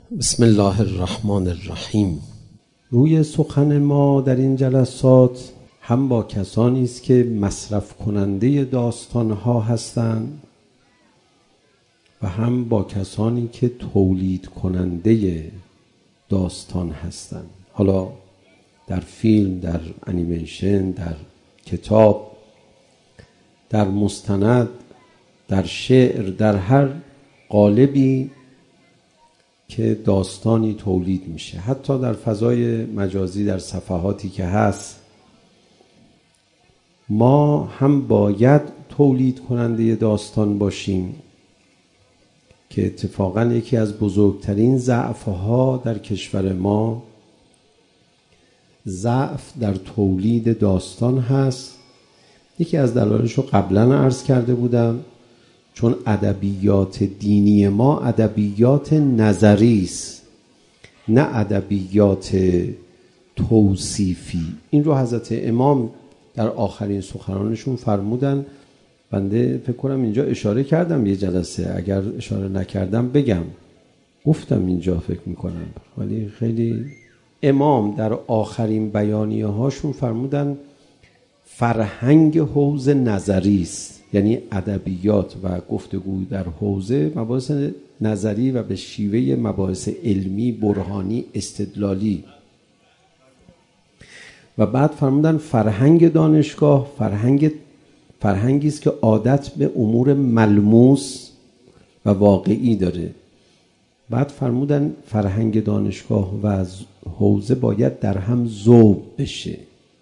بسم الله الرحمن الرحیم. روی سخن ما در این جلسات هم با کسانی است که مصرف کننده داستان‌ها هستند و هم با کسانی که تولید کننده داستان هستند. حالا در فیلم، در انیمیشن، در کتاب، در مستند، در شعر، در هر قالبی که داستانی تولید میشه، حتی در فضای مجازی، در صفحاتی که هست، ما هم باید تولید کننده داستان باشیم که اتفاقا یکی از بزرگترین ضعف‌ها در کشور ما ضعف در تولید داستان هست. یکی از دلایلش رو قبلا عرض کرده بودم، چون ادبیات دینی ما ادبیات نظری است، نه ادبیات توصیفی. این رو حضرت امام در آخرین سخنانشون فرمودن. بنده فکر کنم اینجا اشاره کردم یه جلسه، اگر اشاره نکردم بگم، گفتم اینجا فکر میکنم، ولی خیلی امام در آخرین بیانیه هاشون فرمودن فرهنگ حوزه نظری است، یعنی ادبیات و گفتگو در حوزه مباحث نظری و به شیوه مباحث علمی، برهانی، استدلالی. و بعد فرمودن فرهنگ دانشگاه فرهنگی است که عادت به امور ملموس و واقعی داره. بعد فرمودن فرهنگ دانشگاه و حوزه باید در هم ذوب بشه.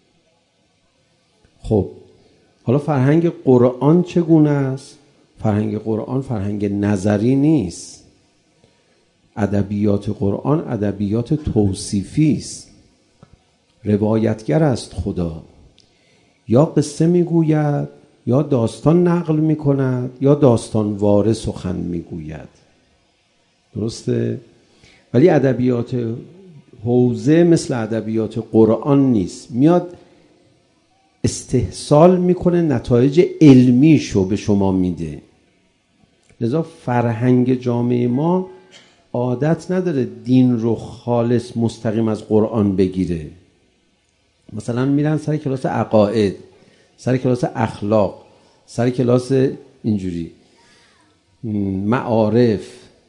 خب حالا فرهنگ قرآن چگونه است؟ فرهنگ قرآن فرهنگ نظری نیست. ادبیات قرآن ادبیات توصیفی است. روایتگر است خدا، یا قصه میگوید، یا داستان نقل میکند، یا داستان واره سخن میگوید. درسته؟ ولی ادبیات حوزه مثل ادبیات قرآن نیست. میاد استحصال میکنه، نتایج علمیشو به شما میده. لذا فرهنگ جامعه ما عادت نداره دین رو خالص مستقیم از قرآن بگیره. مثلا میرن سر کلاس عقاید، سر کلاس اخلاق، سر کلاس اینجوری معارف.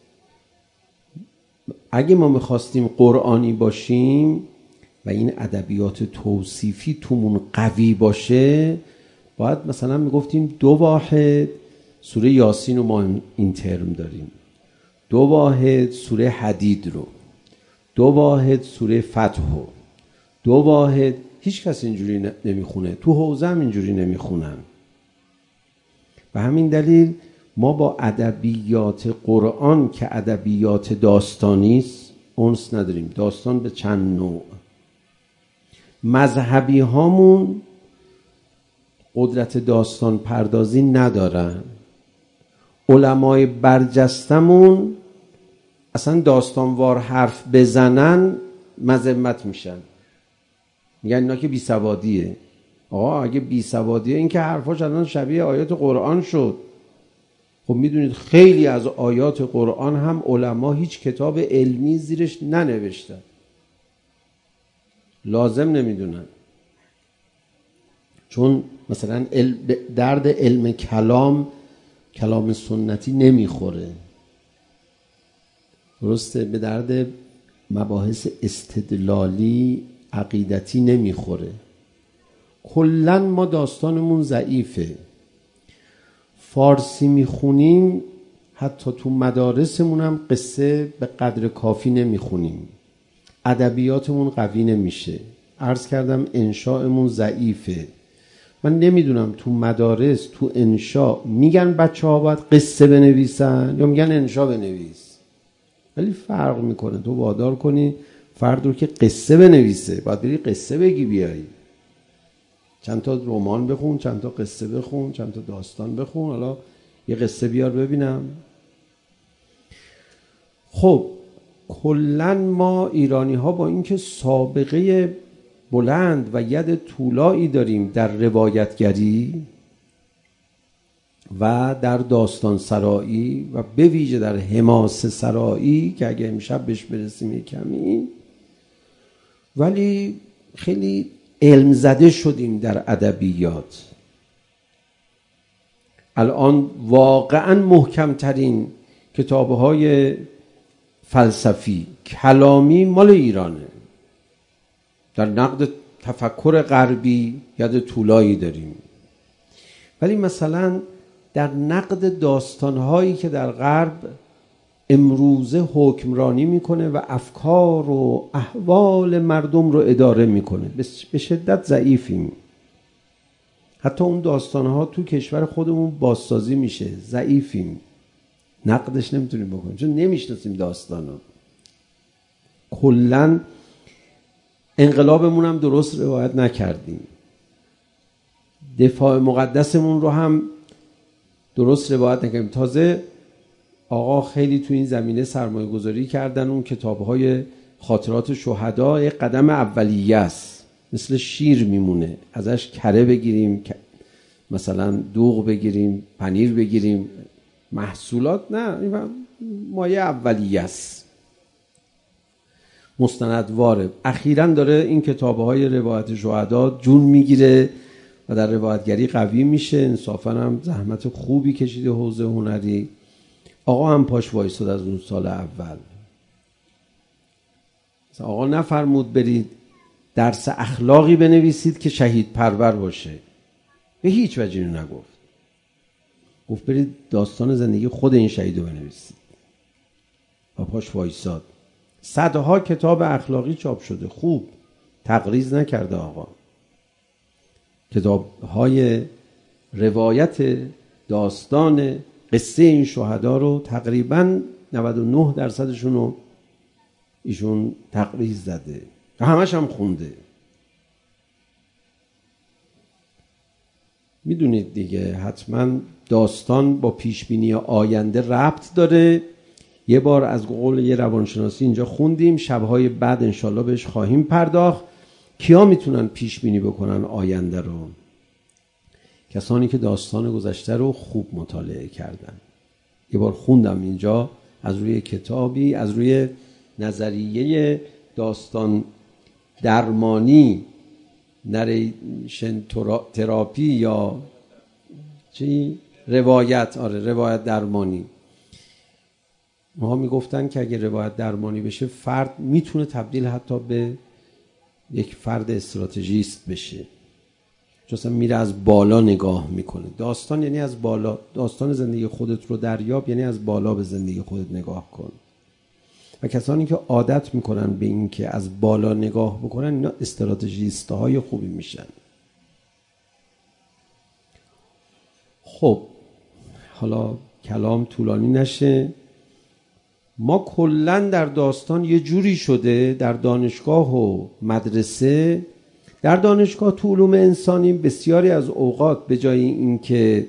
اگه ما میخواستیم قرآنی باشیم و این ادبیات توصیفی تومون قوی باشه، باید مثلا میگفتیم 2 واحد سوره یاسین رو ما این ترم داریم، 2 واحد سوره حدید رو، 2 واحد سوره فتح رو، 2 واحد. هیچ کس اینجوری نمیخونه، تو حوزه هم اینجوری نمیخونن. به همین دلیل ما با ادبیات قرآن که ادبیات داستانی است انس نداریم. داستان به چند نوع. مذهبی هامون قدرت داستان پردازی ندارن. علمای برجستمون اصلا داستانوار حرف بزنن مذمت میشن، میگن اینا که بیسوادیه. آقا اگه بیسوادیه، این که حرفاش الان شبیه آیات قرآن شد. خب میدونید خیلی از آیات قرآن هم علما هیچ کتاب علمی زیرش ننوشتن، لازم نمیدونن، چون مثلا درد علم کلام سنتی نمیخوره. درسته؟ به درد مباحث استدلالی عقیدتی نمیخوره. کلن ما داستانمون ضعیفه. فارسی میخونیم، حتی تو مدارسمون هم قصه به قدر کافی نمیخونیم. ادبیاتمون قوی نمیشه. عرض کردم انشاءمون ضعیفه. من نمیدونم تو مدارس تو انشاء میگن بچه ها باید قصه بنویسن یا میگن انشاء بنویس. ولی فرق میکنه. تو وادار کنی فرد رو که قصه بنویسه، باید بری قصه بگی بیایی. چند تا رمان بخون، چند تا قصه بخون، چند تا داستان بخون، حالا یه قصه بیار ببینم. خب کلن ما ایرانی ها با اینکه سابقه بلند و ید طولایی داریم در روایتگری، و در داستان سرایی و به ویژه در حماسه سرایی که اگه امشب بهش برسیم کمی، ولی خیلی علم زده شدیم در ادبیات. الان واقعا محکمترین کتاب‌های فلسفی کلامی مال ایرانه. در نقد تفکر غربی ید طولایی داریم، ولی مثلا در نقد داستان‌هایی که در غرب امروزه حکمرانی میکنه و افکار و احوال مردم رو اداره میکنه به شدت ضعیفیم. حتی اون داستان‌ها تو کشور خودمون بازسازی میشه، ضعیفیم، نقدش نمیتونیم بکنیم چون نمیشناسیم داستانو. کلاً انقلابمون هم درست روایت نکردیم، دفاع مقدسمون رو هم درست روایت نکردیم. تازه آقا خیلی تو این زمینه سرمایه گذاری کردن. اون کتاب‌های خاطرات شهدا یک قدم اولیه است، مثل شیر میمونه، ازش کره بگیریم، مثلا دوغ بگیریم، پنیر بگیریم، محصولات نه، این مایه اولیه است، مستندواره. اخیراً داره این کتاب‌های روایت شهدا جون میگیره و در روایتگری قوی میشه. انصافاً هم زحمت خوبی کشیده حوزه هنری. آقا هم پاش وایساد از اون سال اول. آقا نفرمود برید درس اخلاقی بنویسید که شهید پرور باشه، به هیچ وجه اینو نگفت. گفت برید داستان زندگی خود این شهیدو بنویسید و پاش وایساد. صدها کتاب اخلاقی چاپ شده، خوب، تقریض نکرده آقا. کتاب‌های روایت داستان قصه این شهدا رو تقریباً 99% رو ایشون تقریض زده و همش هم خونده. میدونید دیگه حتما داستان با پیشبینی آینده ربط داره. یه بار از قول یه روانشناسی اینجا خوندیم، شبهای بعد انشالله بهش خواهیم پرداخت. کیا میتونن پیشبینی بکنن آینده رو؟ کسانی که داستان گذشته رو خوب مطالعه کردن. یه بار خوندم اینجا از روی کتابی، از روی نظریه داستان درمانی، نریشن تراپی یا چی؟ روایت درمانی. ما میگفتن که اگه روایت درمانی بشه فرد میتونه تبدیل حتی به یک فرد استراتژیست بشه، چون اصلا میره از بالا نگاه میکنه. داستان یعنی از بالا، داستان زندگی خودت رو دریاب یعنی از بالا به زندگی خودت نگاه کن. و کسانی که عادت میکنن به این که از بالا نگاه بکنن اینا استراتژیست های خوبی میشن. خب حالا کلام طولانی نشه، ما کلن در داستان یه جوری شده در دانشگاه و مدرسه. در دانشگاه تو علوم انسانی بسیاری از اوقات به جای این که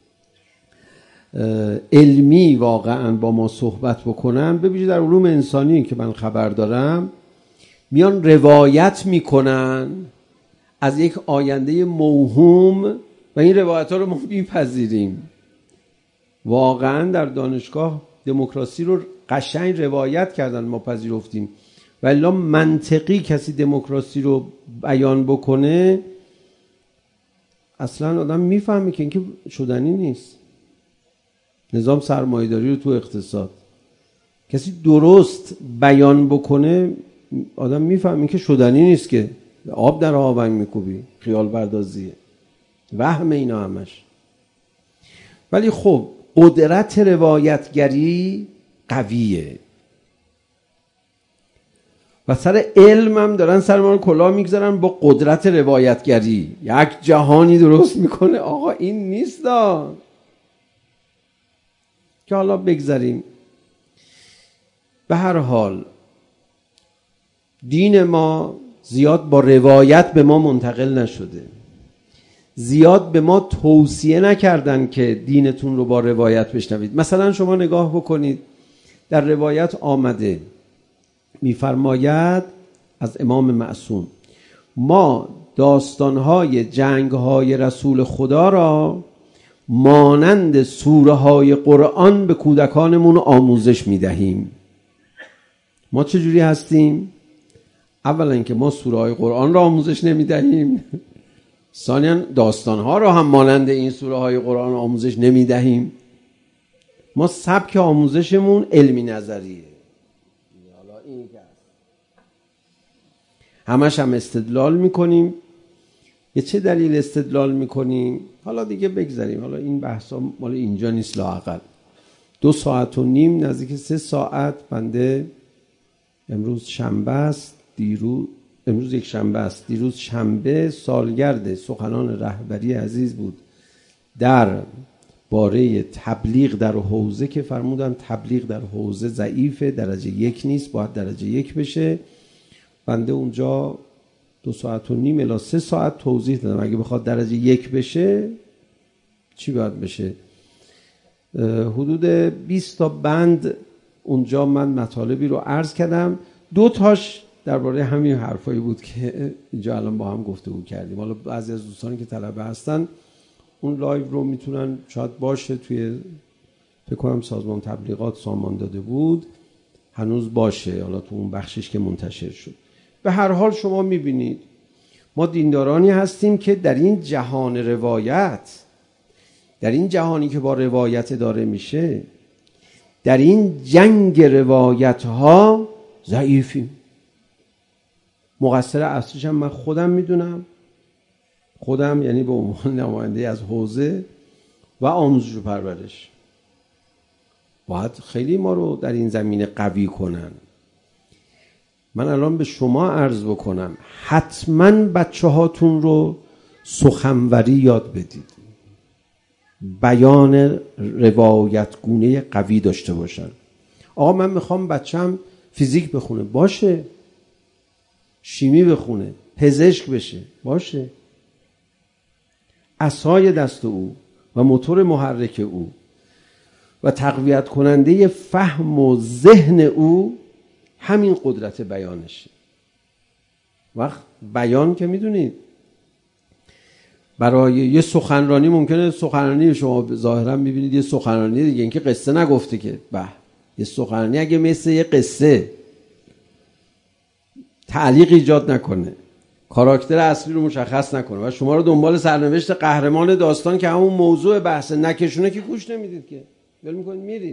علمی واقعا با ما صحبت بکنن، ببینید در علوم انسانی که من خبر دارم میان روایت میکنن از یک آینده موهوم و این روایت ها رو ما میپذیریم. واقعا در دانشگاه دموکراسی رو قشنگ روایت کردن، ما پذیرفتیم. ولی منطقی کسی دموکراسی رو بیان بکنه اصلا آدم میفهمه که اینکه شدنی نیست. نظام سرمایه‌داری رو تو اقتصاد کسی درست بیان بکنه آدم میفهمه که شدنی نیست، که آب در آونگ میکوبی، خیال پردازیه، وهم اینا همش. ولی خب قدرت روایتگری قویه و سر علم هم دارن سر ما رو کلاه میگذارن با قدرت روایتگری. یک جهانی درست میکنه. آقا این نیست که حالا بگذاریم. به هر حال دین ما زیاد با روایت به ما منتقل نشده، زیاد به ما توصیه نکردن که دینتون رو با روایت بشنوید. مثلا شما نگاه بکنید در روایت آمده میفرماید از امام معصوم ما داستانهای جنگهای رسول خدا را مانند سوره های قرآن به کودکانمون آموزش میدهیم. ما چجوری هستیم؟ اولا اینکه ما سوره های قرآن را آموزش نمیدهیم، ثانیاً داستان ها را هم مانند این سوره های قرآن آموزش نمیدهیم. ما سبک آموزشمون علمی نظریه، حالا این که همش هم استدلال میکنیم. یه چه دلیل استدلال میکنیم؟ حالا دیگه بگذاریم، حالا این بحثا مال اینجا نیست. لااقل 2.5 ساعت نزدیک 3 ساعت بنده امروز شنبه است، امروز یک شنبه است، دیروز شنبه سالگرد سخنان رهبری عزیز بود در باره تبلیغ در حوزه که فرمودن تبلیغ در حوزه ضعیفه، درجه 1 نیست، باید درجه 1 بشه. بنده اونجا 2.5 ساعت الی 3 ساعت توضیح دادم اگه بخواد درجه 1 بشه چی باید بشه. حدود 20 تا بند اونجا من مطالبی رو عرض کردم. 2 تاش درباره همین حرفایی بود که اینجا الان با هم گفتگو کردیم. حالا بعضی از دوستانی که طلبه هستن اون لایو رو میتونن، شاید باشه توی فکر کنم سازمان تبلیغات سامان داده بود، هنوز باشه حالا تو اون بخشش که منتشر شد. به هر حال شما میبینید ما دیندارانی هستیم که در این جهان روایت، در این جهانی که با روایت داره میشه، در این جنگ روایت ها ضعیفیم. مقصر اصلیش هم من خودم میدونم، خودم یعنی به عنوان نماینده از حوزه و آموزش و پرورش باید خیلی ما رو در این زمینه قوی کنن. من الان به شما عرض بکنم حتما بچه هاتون رو سخنوری یاد بدید، بیان روایتگونه قوی داشته باشن. آقا من میخوام بچم فیزیک بخونه، باشه. شیمی بخونه، پزشک بشه، باشه. عصای دست او و موتور محرک او و تقویت کننده فهم و ذهن او همین قدرت بیانشه. وقت بیان که میدونید برای یه سخنرانی ممکنه سخنرانی شما ظاهرا میبینید یه سخنرانی دیگه، این که قصه نگفته که یه سخنرانی اگه مثل یه قصه تعلیق ایجاد نکنه، کاراکتر اصلی رو مشخص نکنه و شما رو دنبال سرنوشت قهرمان داستان که همون موضوع بحث نکشونه که گوش نمیدید، که ول میکنید میرید.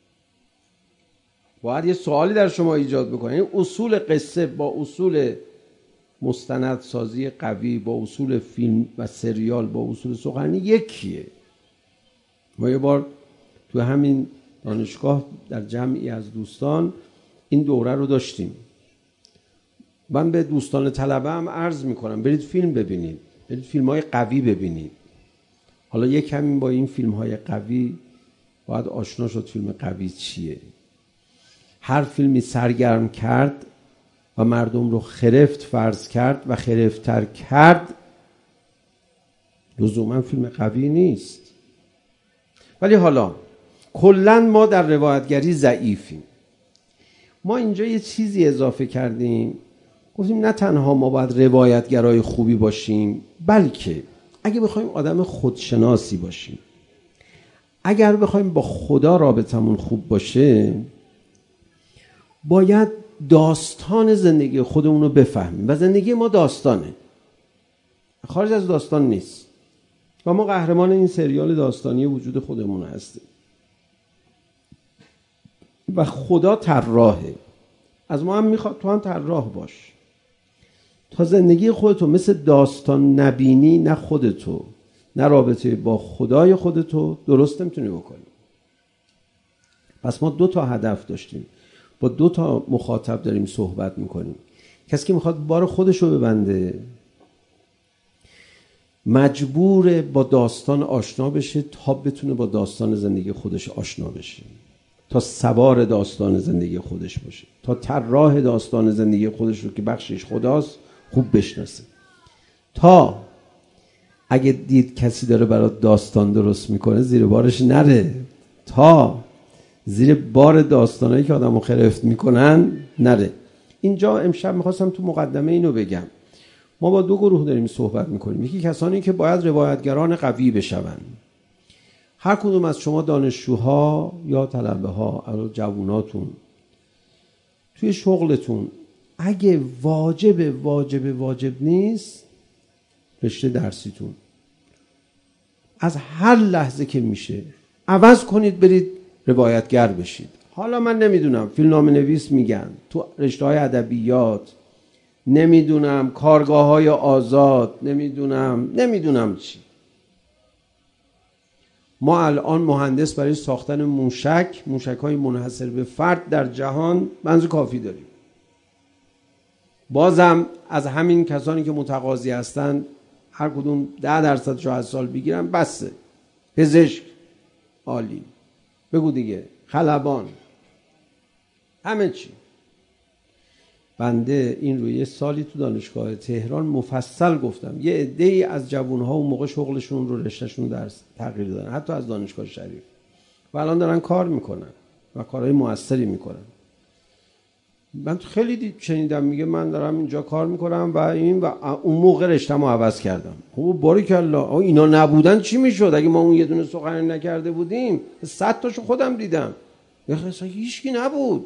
باید یه سوالی در شما ایجاد بکنه. این اصول قصه با اصول مستندسازی قوی، با اصول فیلم و سریال، با اصول سخنرانی یکیه. ما یه بار تو همین دانشگاه در جمعی از دوستان این دوره رو داشتیم. من به دوستان طلبه هم عرض میکنم برید فیلم ببینید، برید فیلم های قوی ببینید. حالا یک همین با این فیلم های قوی باید آشنا شد فیلم قوی چیه. هر فیلمی سرگرم کرد و مردم رو خرفت فرض کرد و خرفتر کرد لزوما فیلم قوی نیست. ولی حالا کلن ما در روایتگری ضعیفیم. ما اینجا یه چیزی اضافه کردیم، گفتیم نه تنها ما باید روایتگرای خوبی باشیم، بلکه اگه بخوایم آدم خودشناسی باشیم، اگر بخوایم با خدا رابطمون خوب باشه، باید داستان زندگی خودمون رو بفهمیم و زندگی ما داستانه، خارج از داستان نیست و ما قهرمان این سریال داستانی وجود خودمون هستیم و خدا طراحه. از ما هم میخواد تو هم طراح باش تا زندگی خودتو مثل داستان نبینی، نه خودتو نه رابطه با خدای خودتو درست نمیتونی بکنی. پس ما 2 تا هدف داشتیم، با 2 تا مخاطب داریم صحبت میکنیم. کسی که میخواد بار خودشو ببنده مجبور با داستان آشنا بشه تا بتونه با داستان زندگی خودش آشنا بشه، تا سوار داستان زندگی خودش باشه، تا طراح داستان زندگی خودش رو که بخشش خداست خوب بشناسه، تا اگه دید کسی داره برات داستان درست میکنه زیر بارش نره، تا زیر بار داستانایی که آدمو خرفت میکنن نره. اینجا امشب میخواستم تو مقدمه اینو بگم. ما با 2 گروه داریم صحبت میکنیم. یکی کسانی که باید روایتگران قوی بشون، هر کدوم از شما دانشجوها یا طلبه ها، جواناتون توی شغلتون اگه واجب نیست رشته درسیتون از هر لحظه که میشه عوض کنید، برید روایتگر بشید. حالا من نمیدونم فیلمنامه نویس میگن تو رشته‌های ادبیات، نمیدونم کارگاه‌های آزاد، نمیدونم چی. ما الان مهندس برای ساختن موشک‌های منحصر به فرد در جهان منظور کافی داریم. بازم از همین کسانی که متقاضی هستن هر کدوم 10% شو از سال بگیرن بسه. پزشک عالی، بگو دیگه، خلبان، همه چی. بنده این رو یه سالی تو دانشگاه تهران مفصل گفتم. یه عده‌ای از جوان‌ها اون موقع شغلشون رو رشتهشون درس تغییر دادن، حتی از دانشگاه شریف، و الان دارن کار میکنن و کارهای موثری میکنن. من خیلی شنیدم میگه من دارم اینجا کار میکنم و اون موقع رشته‌مو عوض کردم. خب باریکالله، اینا نبودن چی میشد؟ اگه ما اون یه دونه سخنرانی نکرده بودیم 100 تاشو خودم دیدم. اصلا هیچکی نبود.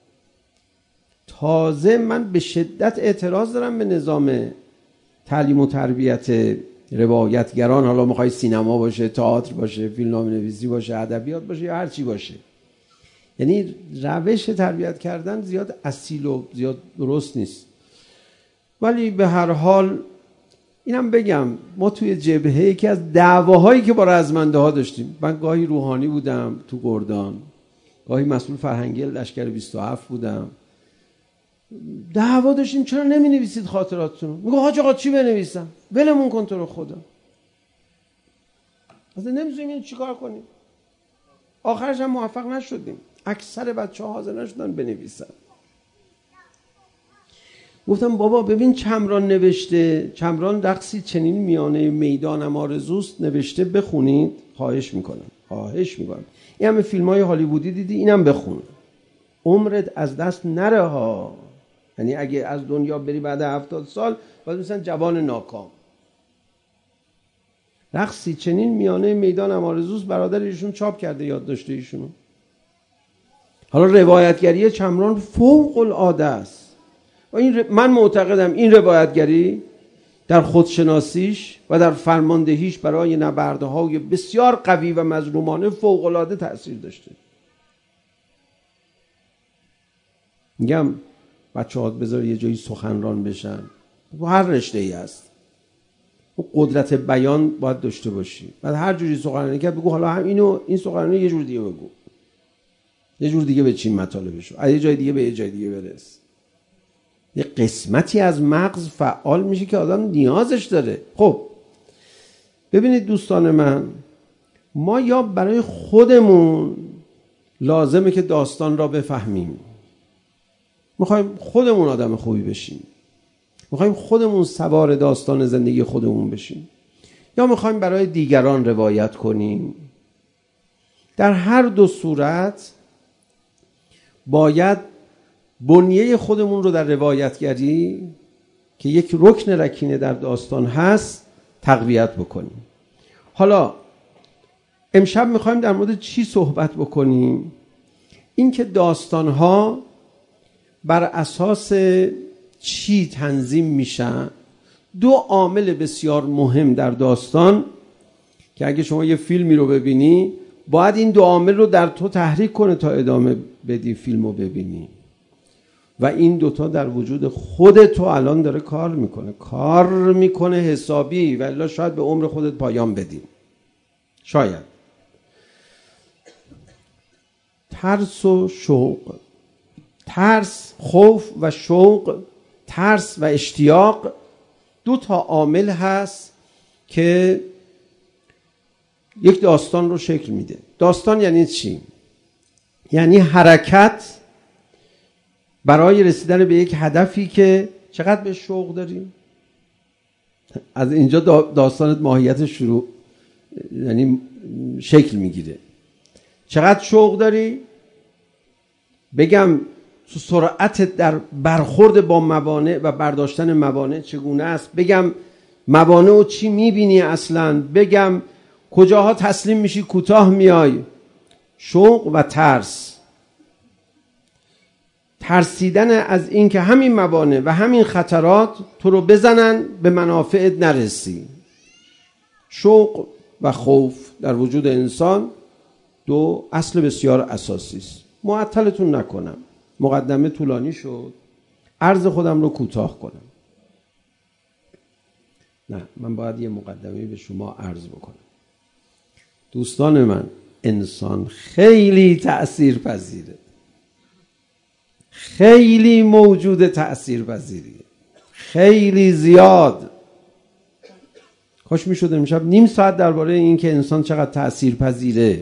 تازه من به شدت اعتراض دارم به نظام تعلیم و تربیت روایتگران. حالا میخوای سینما باشه، تئاتر باشه، فیلمنامه نویسی باشه، ادبیات باشه یا هر چی باشه. یعنی روش تربیت کردن زیاد اصیل و زیاد درست نیست. ولی به هر حال اینم بگم، ما توی جبهه یکی از دعواهایی که با رزمنده ها داشتیم، من گاهی روحانی بودم تو گردان، گاهی مسئول فرهنگی لشکر 27 بودم، دعوا داشتیم چرا نمی نویسید خاطراتتون؟ میگه حاج آقا چی بنویسم؟ ولمون کن تو رو خدا. اصلا نمی‌دونیم این چیکار کنیم. آخرش هم موفق نشدیم. اکثر بچه‌ها حاضر نشدن بنویسن. گفتم بابا ببین چمران نوشته، چمران رقصی چنین میانه میدانم آرزوست نوشته، بخونید، خواهش میکنم. این همه فیلم‌های هالیوودی دیدی، اینم بخون. عمرت از دست نره ها. یعنی اگه از دنیا بری بعد 70 سال باید مثلا جوان ناکام. رقصی چنین میانه میدانم آرزوست برادر ایشون چاپ کرده یادداشت ایشونو. حالا روایتگری چمران فوق العاده است و من معتقدم این روایتگری در خودشناسیش و در فرماندهیش برای نبردهای بسیار قوی و مظلومانه فوق العاده تأثیر داشته. میگم بچه‌ها بذار یه جایی سخنران بشن، هر رشته‌ای هست قدرت بیان باید داشته باشی. بعد هر جوری سخنرانی کرد بگو حالا هم این سخنرانی یه جور دیگه بگو، یه جور دیگه بچین مطالبشو، از یه جای دیگه به یه جای دیگه برس. یه قسمتی از مغز فعال میشه که آدم نیازش داره. خب ببینید دوستان من، ما یا برای خودمون لازمه که داستان را بفهمیم، میخوایم خودمون آدم خوبی بشیم، میخوایم خودمون سوار داستان زندگی خودمون بشیم، یا میخوایم برای دیگران روایت کنیم. در هر دو صورت باید بنیه خودمون رو در روایتگری که یک رکن رکینه در داستان هست تقویت بکنیم. حالا امشب میخوایم در مورد چی صحبت بکنیم؟ این که داستانها بر اساس چی تنظیم میشن. دو عامل بسیار مهم در داستان که اگه شما یه فیلمی رو ببینی باید این دو عامل رو در تو تحریک کنه تا ادامه بدی فیلم رو ببینی، و این دوتا در وجود خود تو الان داره کار میکنه حسابی، ولی شاید به عمر خودت پایان بدی. شاید ترس و شوق، ترس، خوف و شوق، ترس و اشتیاق، دو تا عامل هست که یک داستان رو شکل میده. داستان یعنی چی؟ یعنی حرکت برای رسیدن به یک هدفی که چقدر به شوق داریم. از اینجا داستانت ماهیت شروع یعنی شکل میگیره. چقدر شوق داری؟ بگم سرعت در برخورد با موانع و برداشتن موانع چگونه است؟ بگم موانع رو چی میبینی اصلا؟ بگم کجاها تسلیم میشی کوتاه میای. شوق و ترس، ترسیدن از این که همین موانع و همین خطرات تو رو بزنن به منافعت نرسی. شوق و خوف در وجود انسان دو اصل بسیار اساسی است. معطلتون نکنم، مقدمه طولانی شد، عرض خودم رو کوتاه کنم. نه، من باید یه مقدمه به شما عرض بکنم. دوستان من، انسان خیلی تأثیرپذیره، خیلی موجود تأثیرپذیریه، خیلی زیاد. کاش میشد امشب نیم ساعت درباره این که انسان چقدر تأثیرپذیره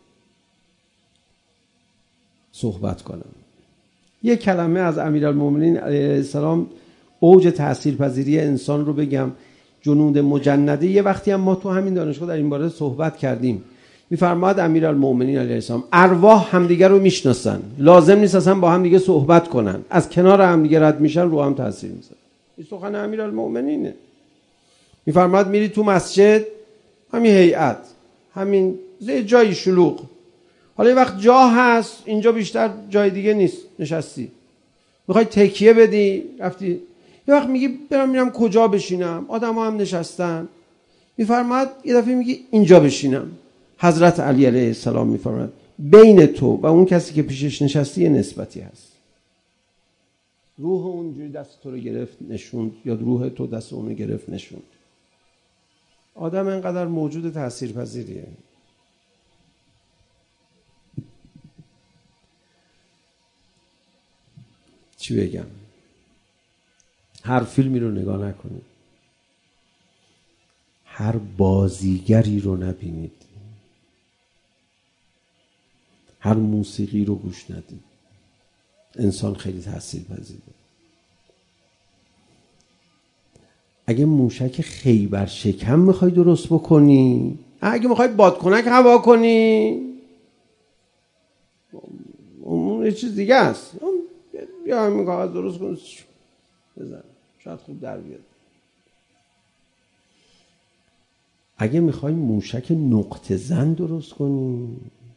صحبت کنم. یه کلمه از امیرالمومنین علیه السلام اوج تأثیرپذیری انسان رو بگم. جنود مجنده، یه وقتی هم ما تو همین دانشگاه در این باره صحبت کردیم، میفرماد امیرالمومنین علیه السلام ارواح همدیگه رو میشناسن، لازم نیست اصلا با هم دیگه صحبت کنن، از کنار هم دیگه رد میشن رو هم تاثیر میذاره. این سخن امیرالمومنینه. میفرماد میری تو مسجد، همین هیئت، همین جایی شلوغ، حالا یه وقت جا هست اینجا، بیشتر جای دیگه نیست، نشستی میخوای تکیه بدی، رفتی یه وقت میگی برم میرم کجا بشینم، آدم ها هم نشستن، میفرماد یه دفعه میگی اینجا بشینم. حضرت علی علیه السلام میفرماد بین تو و اون کسی که پیشش نشستی یه نسبتی هست. روح اونجوری دست تو رو گرفت نشوند، یا روح تو دست اون رو گرفت نشوند. آدم اینقدر موجود تاثیرپذیریه. چی بگم؟ هر فیلمی رو نگاه نکنید، هر بازیگری رو نبینید، هر موسیقی رو گوش ندید. انسان خیلی تاثیرپذیره. اگه موشک خیبر شکم میخوای درست بکنی، اگه میخوای بادکنک هوا کنی، اون یه چیز دیگه است. بیا همین کاغذ درست کن بزن، شاید خوب در بیاد. اگه میخوای موشک نقطه زن درست کنی،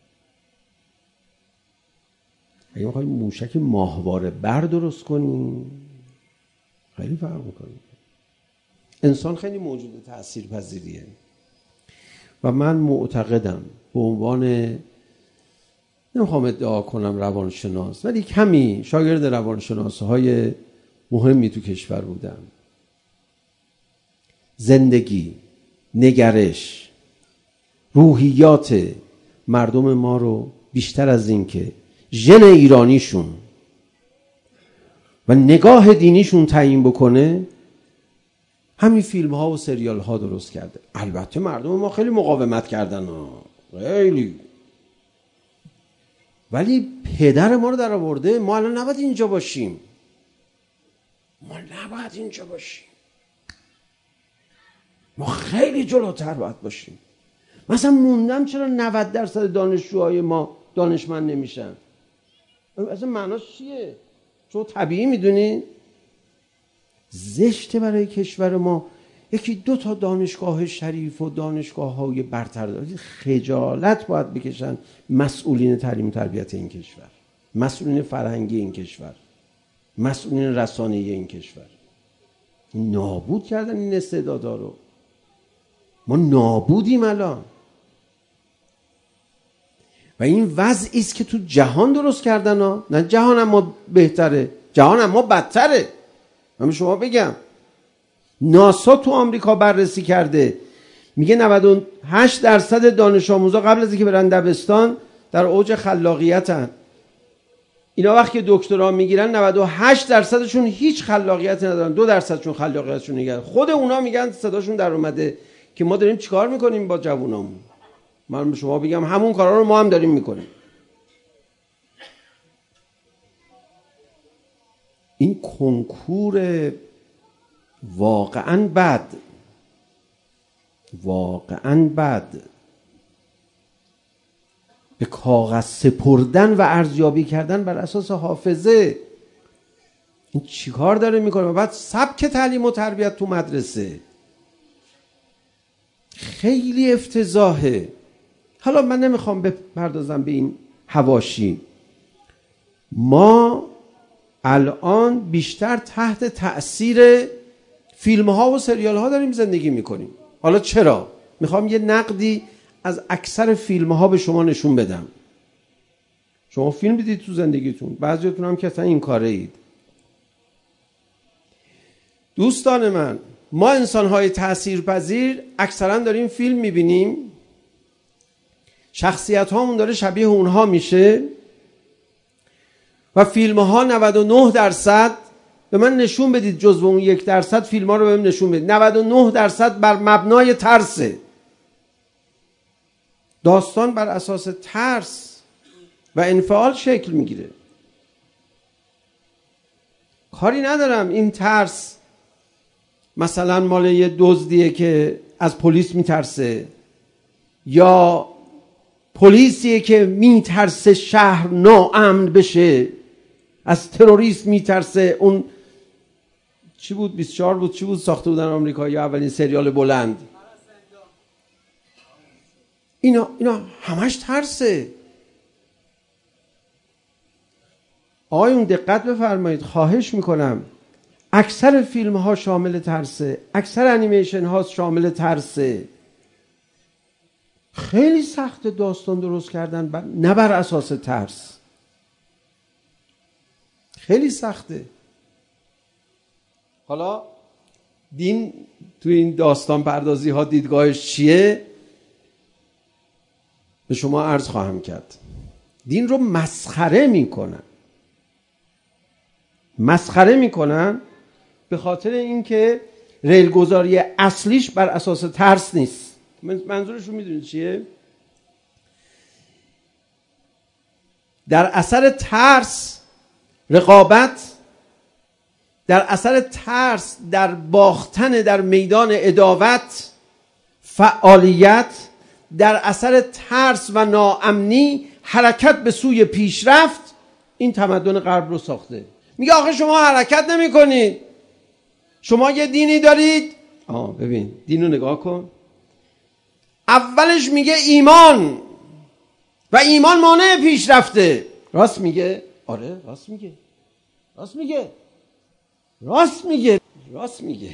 اگه میخوای موشک ماهواره بر درست کنی، خیلی فرق میکنه. انسان خیلی موجود تأثیرپذیریه و من معتقدم به عنوان، نمیخوام ادعا کنم روانشناس، ولی کمی شاگرد روانشناس‌های مهمی تو کشور بودم، زندگی، نگرش، روحیات مردم ما رو بیشتر از این که ژن ایرانیشون و نگاه دینیشون تعیین بکنه، همین فیلم ها و سریال ها درست کرده. البته مردم ما خیلی مقاومت کردن خیلی، ولی پدر ما رو در آورده. ما الان نباید اینجا باشیم، ما خیلی جلوتر باید باشیم. مثلا موندم چرا 90% دانشجوهای ما دانشمند نمیشن؟ اصلا معناش چیه؟ چون طبیعی میدونین زشته برای کشور ما یکی دو تا دانشگاه شریف و دانشگاه های برتر داره. خجالت باید بکشن مسئولین تعلیم و تربیت این کشور، مسئولین فرهنگی این کشور، مسئولین رسانه‌ای این کشور. نابود کردن این استعدادا رو. ما نابودیم الان و این وضعی است که تو جهان درست کردن ها. نه جهان اما بهتره، جهان اما بدتره. من به شما بگم ناسا تو آمریکا بررسی کرده، میگه 98% دانش آموزا قبل از اینکه برن دبستان در اوج خلاقیتن. اینا وقتی دکترا میگیرن 98%شون هیچ خلاقیتی ندارن، 2%شون خلاقیتشون نگرن. خود اونا میگن صداشون در اومده که ما داریم چیکار میکنیم با جوونامون. من به شما بگم همون کارا رو ما هم داریم میکنیم. این کنکور واقعاً بد به کاغذ سپردن و ارزیابی کردن بر اساس حافظه، این چی کار داره میکنه؟ و بعد سبک تعلیم و تربیت تو مدرسه خیلی افتضاحه. حالا من نمیخوام بپردازم به این حواشی. ما الان بیشتر تحت تأثیر فیلم ها و سریال ها داریم زندگی میکنیم. حالا چرا؟ میخوام یه نقدی از اکثر فیلم ها به شما نشون بدم. شما فیلم دیدید تو زندگیتون، بعضیاتون هم که اصلا این کاره اید. دوستان من، ما انسان های تأثیرپذیر اکثرا داریم فیلم میبینیم، شخصیت هامون داره شبیه اونها میشه و فیلم ها 99% به من نشون بدید جزو اون 1% فیلم ها رو به من نشون بدید 99% بر مبنای ترسه. داستان بر اساس ترس و انفعال شکل میگیره. کاری ندارم این ترس مثلا مال یه دزدیه که از پلیس میترسه، یا پلیسیه که میترسه شهر ناامن بشه، از تروریست میترسه. اون چی بود 24 بود چی بود ساخته بودن آمریکایی اولین سریال بلند. اینا همش ترسه. آقایون دقت بفرمایید، خواهش میکنم. اکثر فیلم ها شامل ترسه، اکثر انیمیشن ها شامل ترسه. خیلی سخت داستان درست کردن نه بر اساس ترس. خیلی سخته. حالا دین تو این داستان پردازی ها دیدگاهش چیه؟ به شما عرض خواهم کرد. دین رو مسخره میکنن به خاطر اینکه ریلگذاری اصلیش بر اساس ترس نیست. منظورشون میدونید چیه؟ در اثر ترس رقابت، در اثر ترس در باختن در میدان عداوت فعالیت، در اثر ترس و ناامنی حرکت به سوی پیشرفت این تمدن غرب رو ساخته. میگه آخه شما حرکت نمی کنید، شما یه دینی دارید. ببین دین رو نگاه کن. اولش میگه ایمان و ایمان مانع پیشرفته. راست میگه؟ آره راست میگه.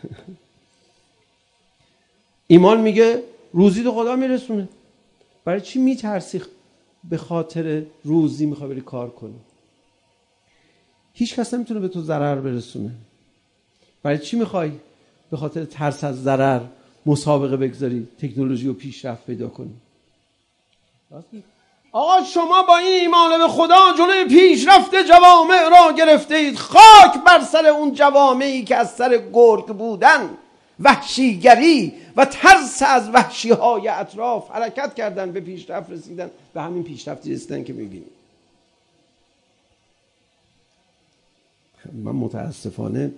ایمان میگه روزی تو خدا میرسونه. برای چی میترسی به خاطر روزی میخوای بری کار کنی؟ هیچ کس نمیتونه به تو ضرر برسونه. برای چی میخوای به خاطر ترس از ضرر مسابقه بگذاری، تکنولوژی رو پیشرفت پیدا کنی؟ آقا شما با این ایمان به خدا جلوی پیشرفت جوامع را گرفته اید. خاک بر سر اون جوامعی که از سر گرگ بودن، وحشیگری و ترس از وحشی های اطراف حرکت کردن، به پیشرفت رسیدن، به همین پیشرفتی رسیدن که میبینیم. من متاسفانه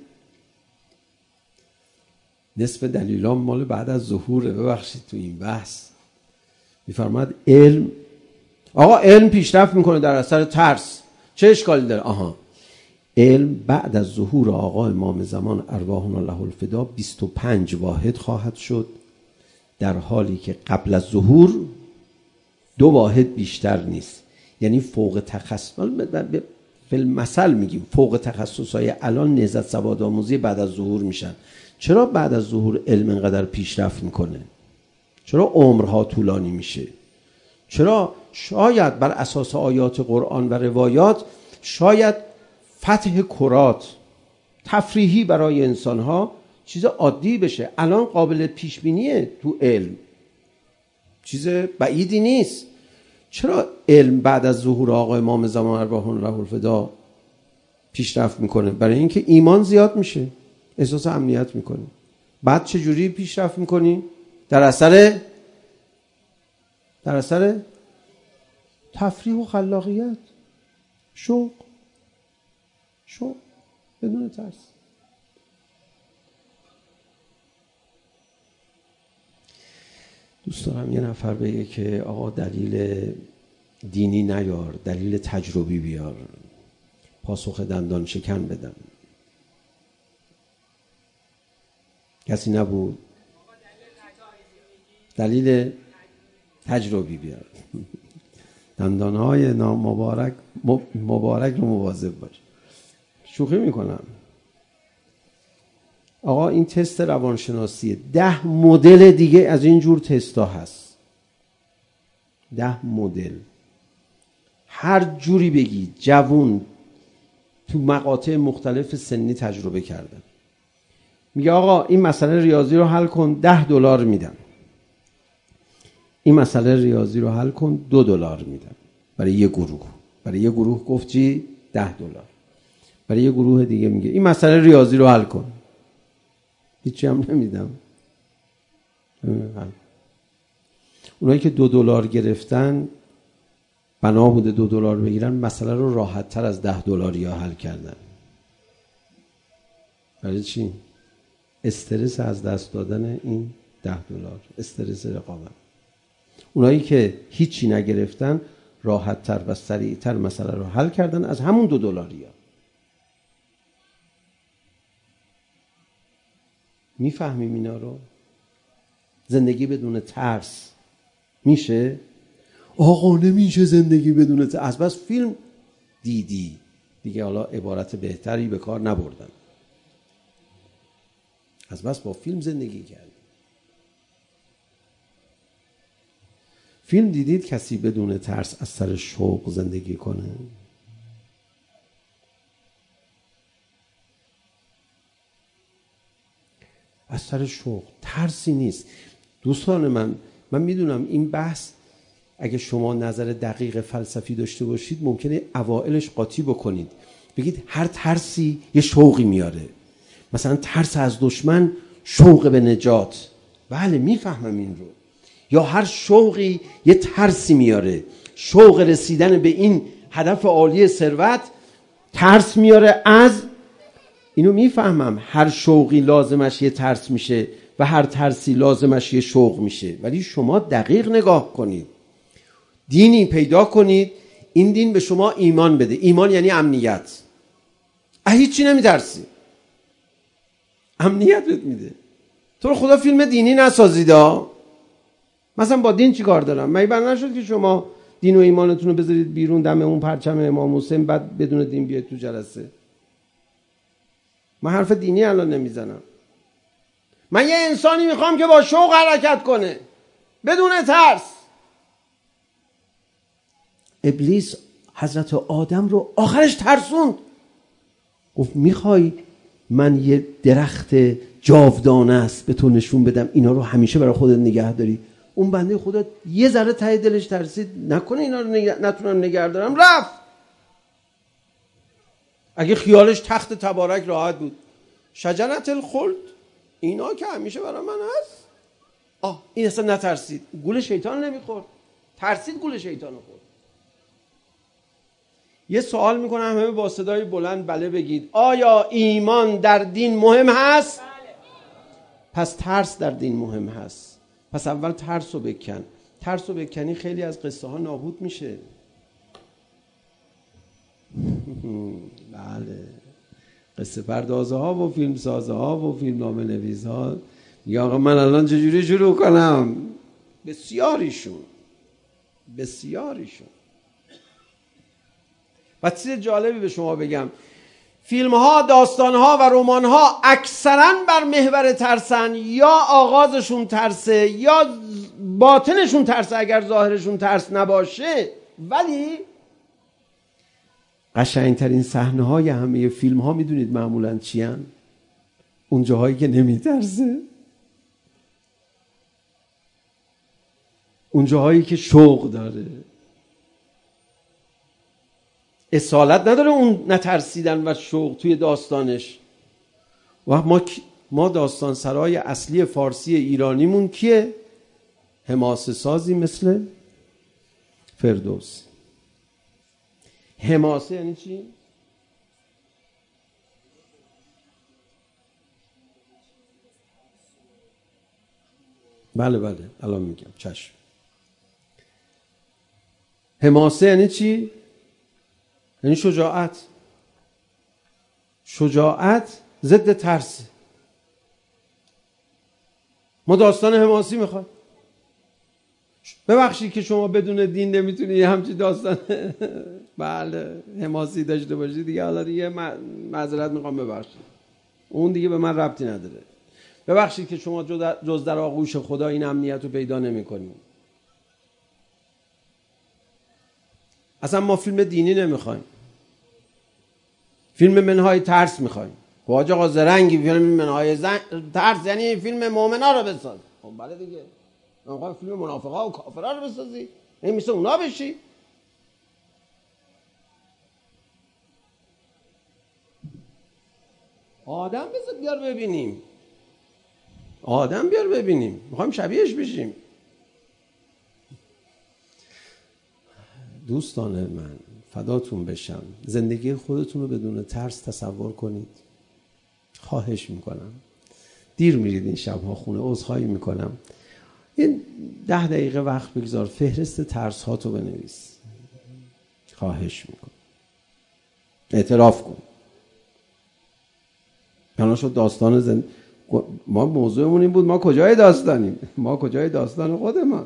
نصف دلیلام مال بعد از ظهوره. ببخشید تو این بحث میفرماد علم پیشرفت میکنه در اثر ترس. چه اشکالی داره؟ علم بعد از ظهور آقا امام زمان ارواحنا له الفدا 25 واحد خواهد شد، در حالی که قبل از ظهور 2 واحد بیشتر نیست. یعنی فوق تخصص، فیلمثل میگیم فوق تخصصهای الان نهضت سوادآموزی بعد از ظهور میشن. چرا بعد از ظهور علم انقدر پیشرفت میکنه؟ چرا عمرها طولانی میشه؟ چرا شاید بر اساس آیات قرآن و روایات شاید فتح کرات تفریحی برای انسانها چیز عادی بشه؟ الان قابل پیش بینیه تو علم، چیز بعیدی نیست. چرا علم بعد از ظهور آقا امام زمان ارواحنا له الفدا پیشرفت میکنه؟ برای اینکه ایمان زیاد میشه، احساس امنیت میکنی. بعد چه جوری پیشرفت میکنی؟ در اثر تفریح و خلاقیت، شوق بدون ترس. دوست دارم یه نفر بگه که آقا دلیل دینی نیار، دلیل تجربی بیار، پاسخ دندان شکن بدم. کسی نبود؟ دلیل تجربی بیار. دندانهای نامبارک مبارک رو مواظب باش. شوخی میکنم. آقا این تست روانشناسیه. 10 مدل دیگه از این جور تستا هست. 10 مدل. هر جوری بگی جوون تو مقاطع مختلف سنی تجربه کردن. میگه آقا این مسئله ریاضی رو حل کن، $10 میدم. این مسئله ریاضی رو حل کن، $2 میدم. برای یه گروه. برای یه گروه گفت چی؟ $10. برای یه گروه دیگه میگه این مسئله ریاضی رو حل کن. هیچی هم نمیدم. اونایی که $2 گرفتن بنا بوده $2 بگیرن، مسئله رو راحت تر از $10 حل کردن. برای چی؟ استرس از دست دادن این $10، استرس رقابت. اونایی که هیچی نگرفتن راحت تر و سریع تر مسئله رو حل کردن از همون $2. میفهمیم اینا رو؟ زندگی بدون ترس میشه؟ آقا نمیشه زندگی بدون ترس. از بس فیلم دیدی دیگه، حالا عبارت بهتری به کار نبردن، از بس با فیلم زندگی کردی. فیلم دیدید کسی بدون ترس از سر شوق زندگی کنه؟ از سر شوق ترسی نیست. دوستان من میدونم این بحث اگه شما نظر دقیق فلسفی داشته باشید ممکنه اوائلش قاطی بکنید، بگید هر ترسی یه شوقی میاره، مثلا ترس از دشمن شوق به نجات. بله میفهمم این رو. یا هر شوقی یه ترسی میاره، شوق رسیدن به این هدف عالی ثروت ترس میاره از اینو میفهمم. هر شوقی لازمش یه ترس میشه و هر ترسی لازمش یه شوق میشه. ولی شما دقیق نگاه کنید، دینی پیدا کنید، این دین به شما ایمان بده. ایمان یعنی امنیت. هیچی نمیترسی، امنیت بهت میده. تو رو خدا فیلم دینی نسازیدا. مثلا با دین چی کار دارم؟ مگه بنا نشد که شما دین و ایمانتون رو بذارید بیرون دم اون پرچم امام حسین، بعد بدون دین بیاید تو جلسه؟ من حرف دینی الان نمیزنم. من یه انسانی میخوام که با شوق حرکت کنه بدون ترس. ابلیس حضرت آدم رو آخرش ترسوند. گفت میخوای من یه درخت جاودانه است به تو نشون بدم، اینا رو همیشه برای خودت نگه داری؟ اون بنده خدا یه ذره ته دلش ترسید نکنه اینا رو نتونم نگه دارم، رفت. اگه خیالش تخت تبارک راحت بود، شجرت الخلد اینا که همیشه برای من هست، این اصلا نترسید، گول شیطان نمیخورد، ترسید گول شیطان خورد. یه سوال میکنم همه با صدای بلند بله بگید. آیا ایمان در دین مهم هست؟ بله. پس ترس در دین مهم هست. پس اول ترس رو بکن. ترس رو بکنی خیلی از قصه ها نابود میشه. بله، قصه پردازه ها و فیلم سازه ها و فیلم نامه نویس ها یا آقا من الان چجوری شروع کنم؟ بسیاریشون. و چیز جالبی به شما بگم، فیلم ها، داستان ها و رمان ها اکثرا بر محور ترسن، یا آغازشون ترسه یا باطنشون ترسه اگر ظاهرشون ترس نباشه. ولی قشنگترین صحنه های همه فیلم ها میدونید معمولا چی هن؟ اون جاهایی که نمیترسه، اون جاهایی که شوق داره، اصالت نداره اون نترسیدن و شوق توی داستانش. و ما داستان سرای اصلی فارسی ایرانیمون کیه؟ حماسه سازی مثل فردوس. حماسه یعنی چی؟ بله الان میگم، چشم. حماسه یعنی چی؟ یعنی شجاعت. شجاعت ضد ترس. ما داستان حماسی میخوایم. ببخشید که شما بدون دین نمیتونید همچین داستان بله حماسی داشته باشید دیگه. حالا دیگه معذرت میخوام، ببخشید، اون دیگه به من ربطی نداره. ببخشید که شما جز در آغوش خدا این امنیت رو پیدا نمیکنید. اصلا ما فیلم دینی نمیخوایم، فیلم منهای ترس میخوایم. خواهد آقا زرنگی فیلم منهای ترس یعنی فیلم مؤمنا رو بساز. خب بله دیگه، من فیلم منافقا و کافرا رو بسازی، این مثل اونا بشی. آدم بذار بیار ببینیم، آدم بیار ببینیم، میخوایم شبیهش بشیم. دوستان من فداتون بشم، زندگی خودتون رو بدون ترس تصور کنید. خواهش میکنم، دیر میرید این شبها خونه، عذرخواهی میکنم. یه 10 دقیقه وقت بگذار، فهرست ترس ها تو بنویس. خواهش میکنم اعتراف کن. الان شد داستان ما موضوعمون این بود، ما کجای داستانیم؟ ما کجای داستان خودمان؟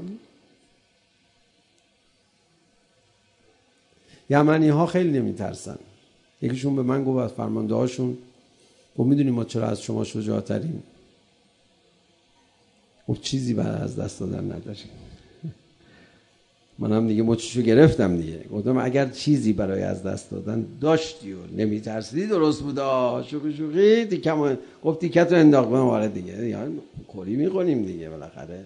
یمنی ها خیلی نمیترسن. یکیشون به من گفت از فرمانده هاشون، گفت میدونی ما چرا از شما شجاع‌تریم؟ گفت چیزی برای از دست دادن نداریم. منم دیگه مچشو گرفتم دیگه، گفتم اگر چیزی برای از دست دادن داشتی و نمیترسیدی درست بودا. شوخی تیکم گفت تیکت رو انداخت من وارد دیگه، یعنی کری میکنیم دیگه بالاخره.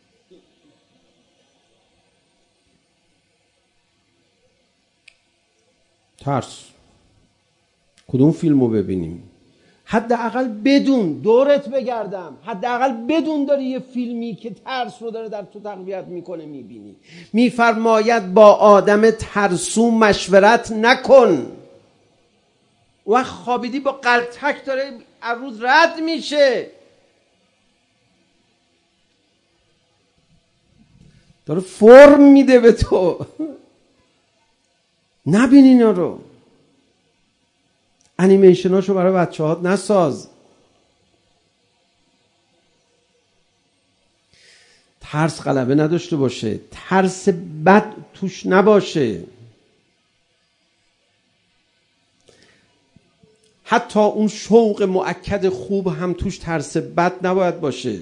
ترس کدوم فیلمو ببینیم؟ حداقل بدون دورت بگردم، حداقل بدون داری یه فیلمی که ترس رو داره در تو تقویت میکنه میبینی. میفرماید با آدم ترسو مشورت نکن. وقت خوابیدی با قلتک داره از روز رد میشه، داره فرم میده به تو. نبین اینا رو، انیمیشناشو برای بچه هات نساز. ترس غلبه نداشته باشه، ترس بد توش نباشه. حتی اون شوق مؤکد خوب هم توش ترس بد نباید باشه.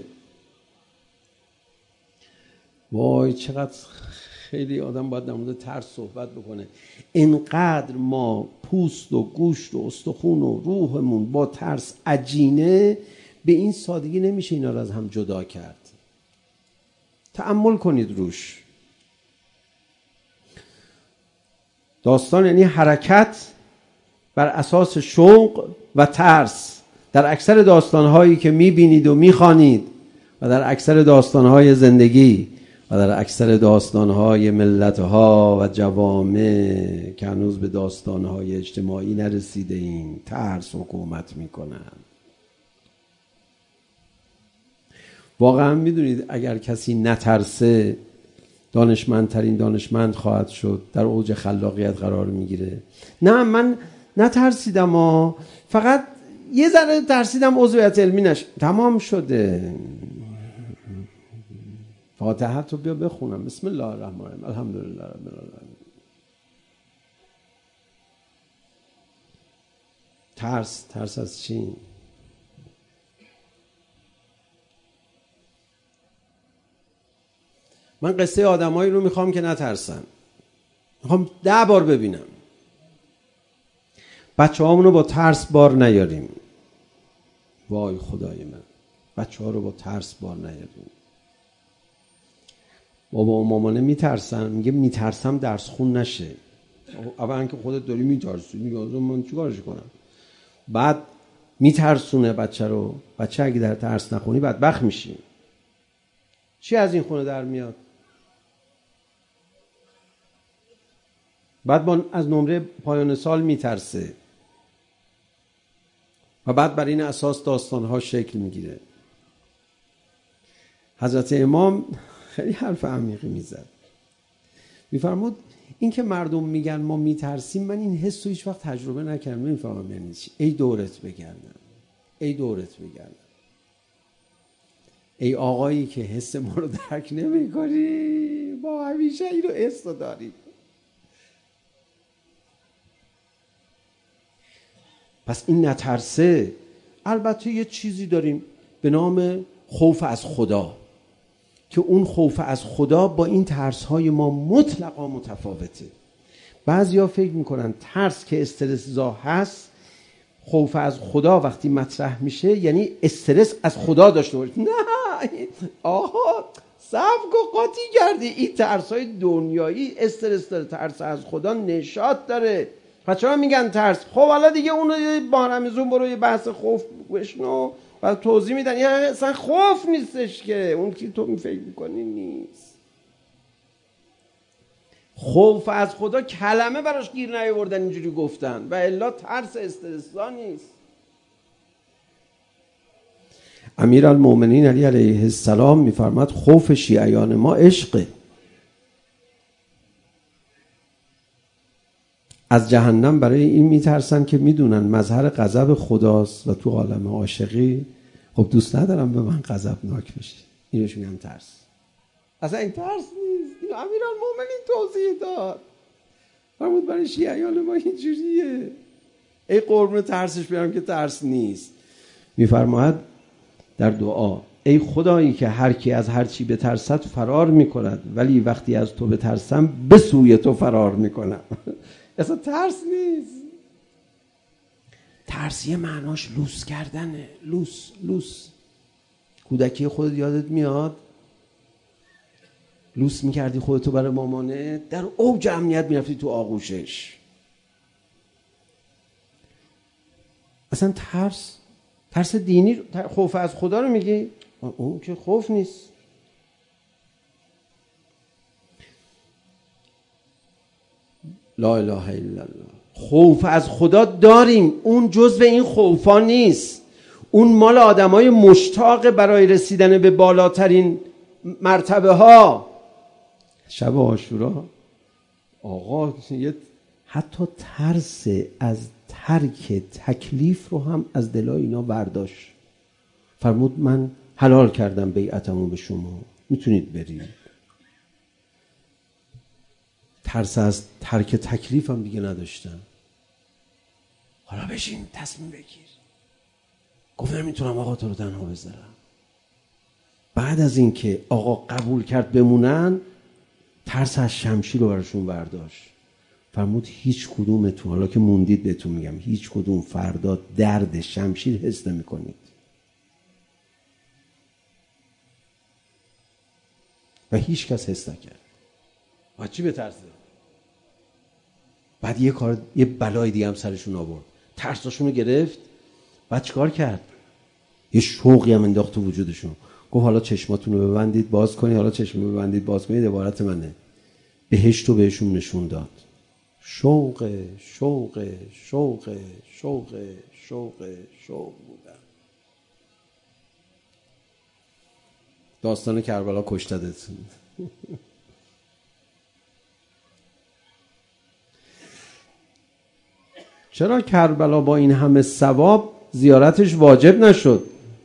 وای چقدر خیلی آدم باید در مورد ترس صحبت بکنه. اینقدر ما پوست و گوشت و استخون و روحمون با ترس عجینه، به این سادگی نمیشه اینا رو از هم جدا کرد. تأمل کنید روش. داستان یعنی حرکت بر اساس شوق و ترس. در اکثر داستانهایی که میبینید و میخوانید و در اکثر داستانهای زندگی و در اکثر داستانهای ملتها و جوامع که هنوز به داستانهای اجتماعی نرسیده ایم، ترس حکومت میکنن. واقعا میدونید اگر کسی نترسه دانشمندترین دانشمند خواهد شد، در اوج خلاقیت قرار میگیره. نه من نترسیدم فقط یه ذره ترسیدم عضویت علمی نشه. تمام شده. فاتحه تو بیا بخونم. بسم الله الرحمن الرحیم الحمدلله رب العالمین. ترس از چی؟ من قصه آدمایی رو میخوام که نترسن، میخوام 10 بار ببینم. بچه هامونو با ترس بار نیاریم. وای خدای من، بچه ها رو با ترس بار نیاریم. بابا و مامانه میترسن، میگه میترسم درس خون نشه. اولا که خودت داری میترسی، میگه من چیکارش کنم؟ بعد میترسونه بچه رو. بچه اگه در ترس نخونی بدبخت میشی. چی از این خونه در میاد؟ بعد از نمره پایان سال میترسه و بعد بر این اساس داستانها شکل میگیره. حضرت امام خیلی حرف عمیقی میزد. میفرمود این که مردم میگن ما میترسیم، من این حس رو هیچ وقت تجربه نکردم، نمیفهمم یعنی چی. ای دورت بگردم، ای دورت بگردم. ای آقایی که حس ما رو درک نمی کنی، ما همیشه این رو حس رو داریم. پس این نترسه. البته یه چیزی داریم به نام خوف از خدا که اون خوف از خدا با این ترس‌های ما مطلقا متفاوته. بعضیا فکر میکنن ترس که استرس زا هست، خوف از خدا وقتی مطرح میشه یعنی استرس از خدا داشته باشه. نه آها، صبر کن، قاطی کردی. این ترس‌های دنیایی استرس داره، ترس از خدا نشاط داره. پس چرا میگن ترس؟ خب حالا دیگه اونو با رمزون برو یه بحث خوف بشنو و توضیح میدن. یعنی اصلا خوف نیستش که اون که تو فکر میکنی نیست. خوف از خدا کلمه براش گیر نیاوردن، اینجوری گفتن، و الا ترس استرسا نیست. امیرالمومنین علی علیه السلام میفرماد خوف شیعیان ما عشقه. از جهنم برای این میترسن که میدونن مظهر غضب خداست و تو عالم عاشقی خب دوست ندارم به من غضبناک بشه. اینوش میگن ترس. اصلا این ترس نیست. این امیرالمومنین توضیح داد. فرمود برای شیعیان ما اینجوریه. ای قربون ترسش بیارم که ترس نیست. میفرماید در دعا ای خدایی که هر کی از هر چی بترسد فرار میکند، ولی وقتی از تو بترسم به سوی تو فرار میکنم. اصلا ترس نیست. ترس یه معناش لوس کردنه. لوس. کودکی خودت یادت میاد لوس میکردی خودتو برای مامانه، در اوج امنیت میرفتی تو آغوشش. اصلا ترس دینی، خوف از خدا رو میگی؟ اون که خوف نیست. لا اله الا الله. خوف از خدا داریم، اون جزء این خوفا نیست. اون مال آدمای مشتاق برای رسیدن به بالاترین مرتبه ها. شب عاشورا آقا حتی ترس از ترک تکلیف رو هم از دلای اینا برداشت. فرمود من حلال کردم بیعتمو به شما، میتونید برید. ترس از ترک تکلیف هم دیگه نداشتن. حالا بشین تصمیم بگیر. گفت نمیتونم آقا تو رو تنها بذارم. بعد از این که آقا قبول کرد بمونن، ترس از شمشیر رو براشون برداشت. فرمود هیچ کدومتون، حالا که موندید بهتون میگم، هیچ کدوم فردا درد شمشیر حس نمی کنید و هیچ کس حس نکرد. و چی بترسه؟ بعد یه بلای دیگه هم سرشون آورد، ترساشون رو گرفت. بعد چیکار کرد؟ یه شوقی هم انداخت تو وجودشون. گفت حالا چشماتون رو ببندید باز کنید، حالا چشم رو ببندید باز کنید. عبارت منه. بهشت رو بهشون نشون داد. شوق بودن. داستان کربلا کشتدتون. چرا کربلا با این همه ثواب زیارتش واجب نشد؟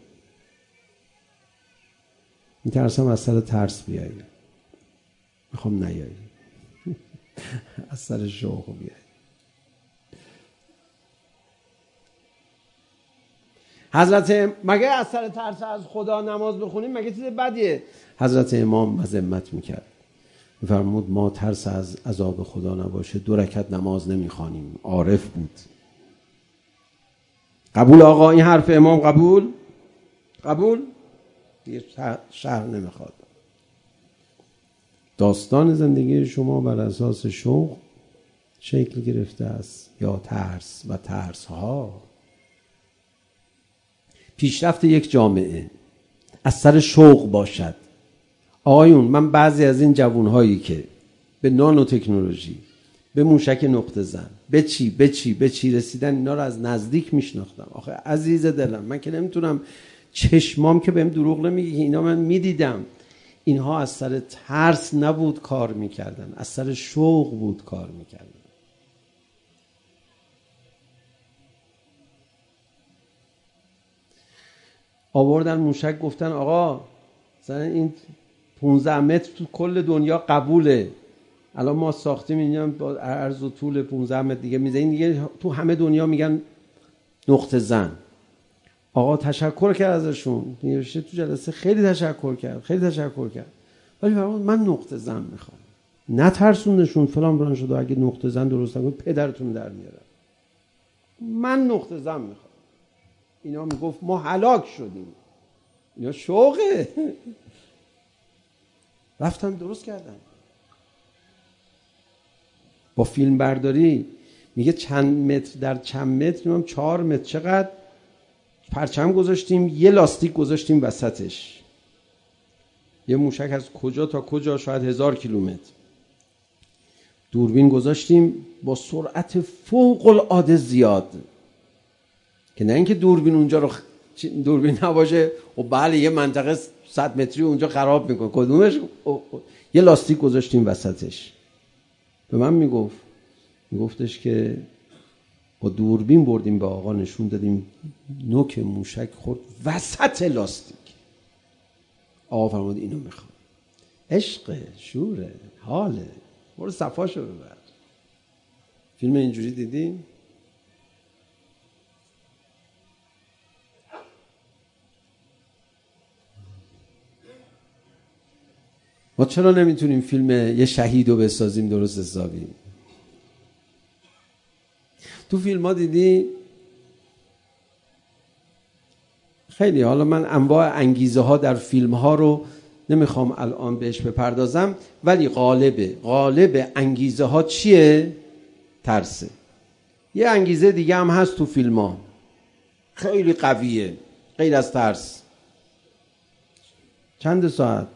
میترسم از سر ترس بیایی، میخوام نیایی. از سر شوق بیایی. حضرت مگه از سر ترس از خدا نماز بخونیم مگه چیز بدیه؟ حضرت امام مذمت میکرد، میفرمود ما ترس از عذاب خدا نباشه 2 رکعت نماز نمیخوانیم. عارف بود. قبول آقا این حرف امام؟ قبول؟ دیگه شهر نمیخواد. داستان زندگی شما بر اساس شوق شکل گرفته است یا ترس و ترس ها؟ پیشرفت یک جامعه از سر شوق باشد. آقایون، من بعضی از این جوانهایی که به نانو تکنولوژی، به موشک نقطه زن، به چی رسیدن، اینا رو از نزدیک میشناختم. آخه عزیز دلم، من که نمیتونم، چشمام که بهم دروغ نمیگه، اینا من میدیدم. اینها از سر ترس نبود کار میکردن، از سر شوق بود کار میکردن. آوردن موشک، گفتن آقا مثلا این 15 متر تو کل دنیا قبوله. الان ما ساختیم اینجا با عرض و طول 15 متر دیگه میزنیم دیگه، تو همه دنیا میگن نقطه زن. آقا تشکر کرد ازشون، نوشته تو جلسه خیلی تشکر کرد. ولی فرمود من نقطه زن میخوام. نترسوندشون فلان شده، اگه نقطه زن درست نکنید پدرتون در میارم. من نقطه زن میخوام. اینا میگفت ما هلاک شدیم. اینا شوقه. رفتن درست کردن. با فیلم برداری میگه چند متر در چند متر، میگم 4 متر چقدر پرچم گذاشتیم، یه لاستیک گذاشتیم وسطش، یه موشک از کجا تا کجا، شاید 1000 کیلومتر. دوربین گذاشتیم با سرعت فوق العاده زیاد، که نه اینکه دوربین اونجا رو دوربین نباشه و بله یه منطقه 100 متری اونجا خراب میکنه، کدومش. یه لاستیک گذاشتیم وسطش. به من میگفتش که با دوربین بردیم به آقا نشون دادیم، نوک موشک خورد وسط لاستیک. آقا فرمود اینو میخوام. عشق، شوره، حاله، برو صفاشو ببر. فیلم اینجوری دیدین؟ ما چرا نمیتونیم فیلم یه شهید رو بسازیم درست حسابی؟ تو فیلم ها دیدی خیلی، حالا من انواع انگیزه ها در فیلم ها رو نمیخوام الان بهش بپردازم، ولی غالب انگیزه ها چیه؟ ترسه. یه انگیزه دیگه هم هست تو فیلم ها خیلی قویه غیر از ترس. چند ساعت؟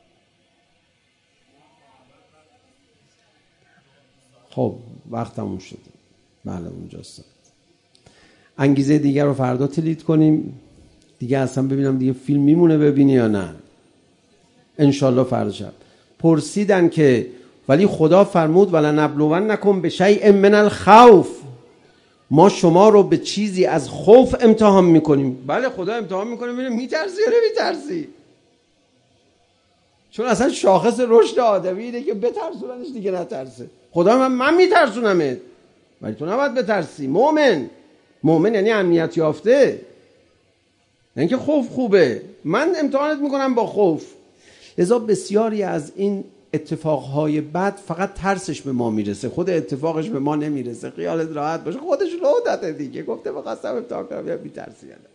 خب وقتمون شده. بله اونجاست. انگیزه دیگر رو فردا تلید کنیم دیگه، اصلا ببینم دیگه فیلم میمونه ببینی یا نه. انشالله فردا شب. پرسیدن که ولی خدا فرمود ولنبلونکم بشیء من الخوف، ما شما رو به چیزی از خوف امتحان میکنیم. بله خدا امتحان میکنه ببینه میترسی یا نمیترسی، چون اصلا شاخص رشد آدمی اینه که بترسوننش دیگه نترسه. خدا من میترسونمت ولی تو نباید بترسی. مؤمن یعنی امنیت یافته، نه اینکه خوف خوبه. من امتحانت میکنم با خوف. لذا بسیاری از این اتفاقهای بد فقط ترسش به ما میرسه، خود اتفاقش به ما نمیرسه. خیالت راحت باشه، خودش لو داده دیگه، گفته بخواستم امتحان کنم یا میترسی یا نه.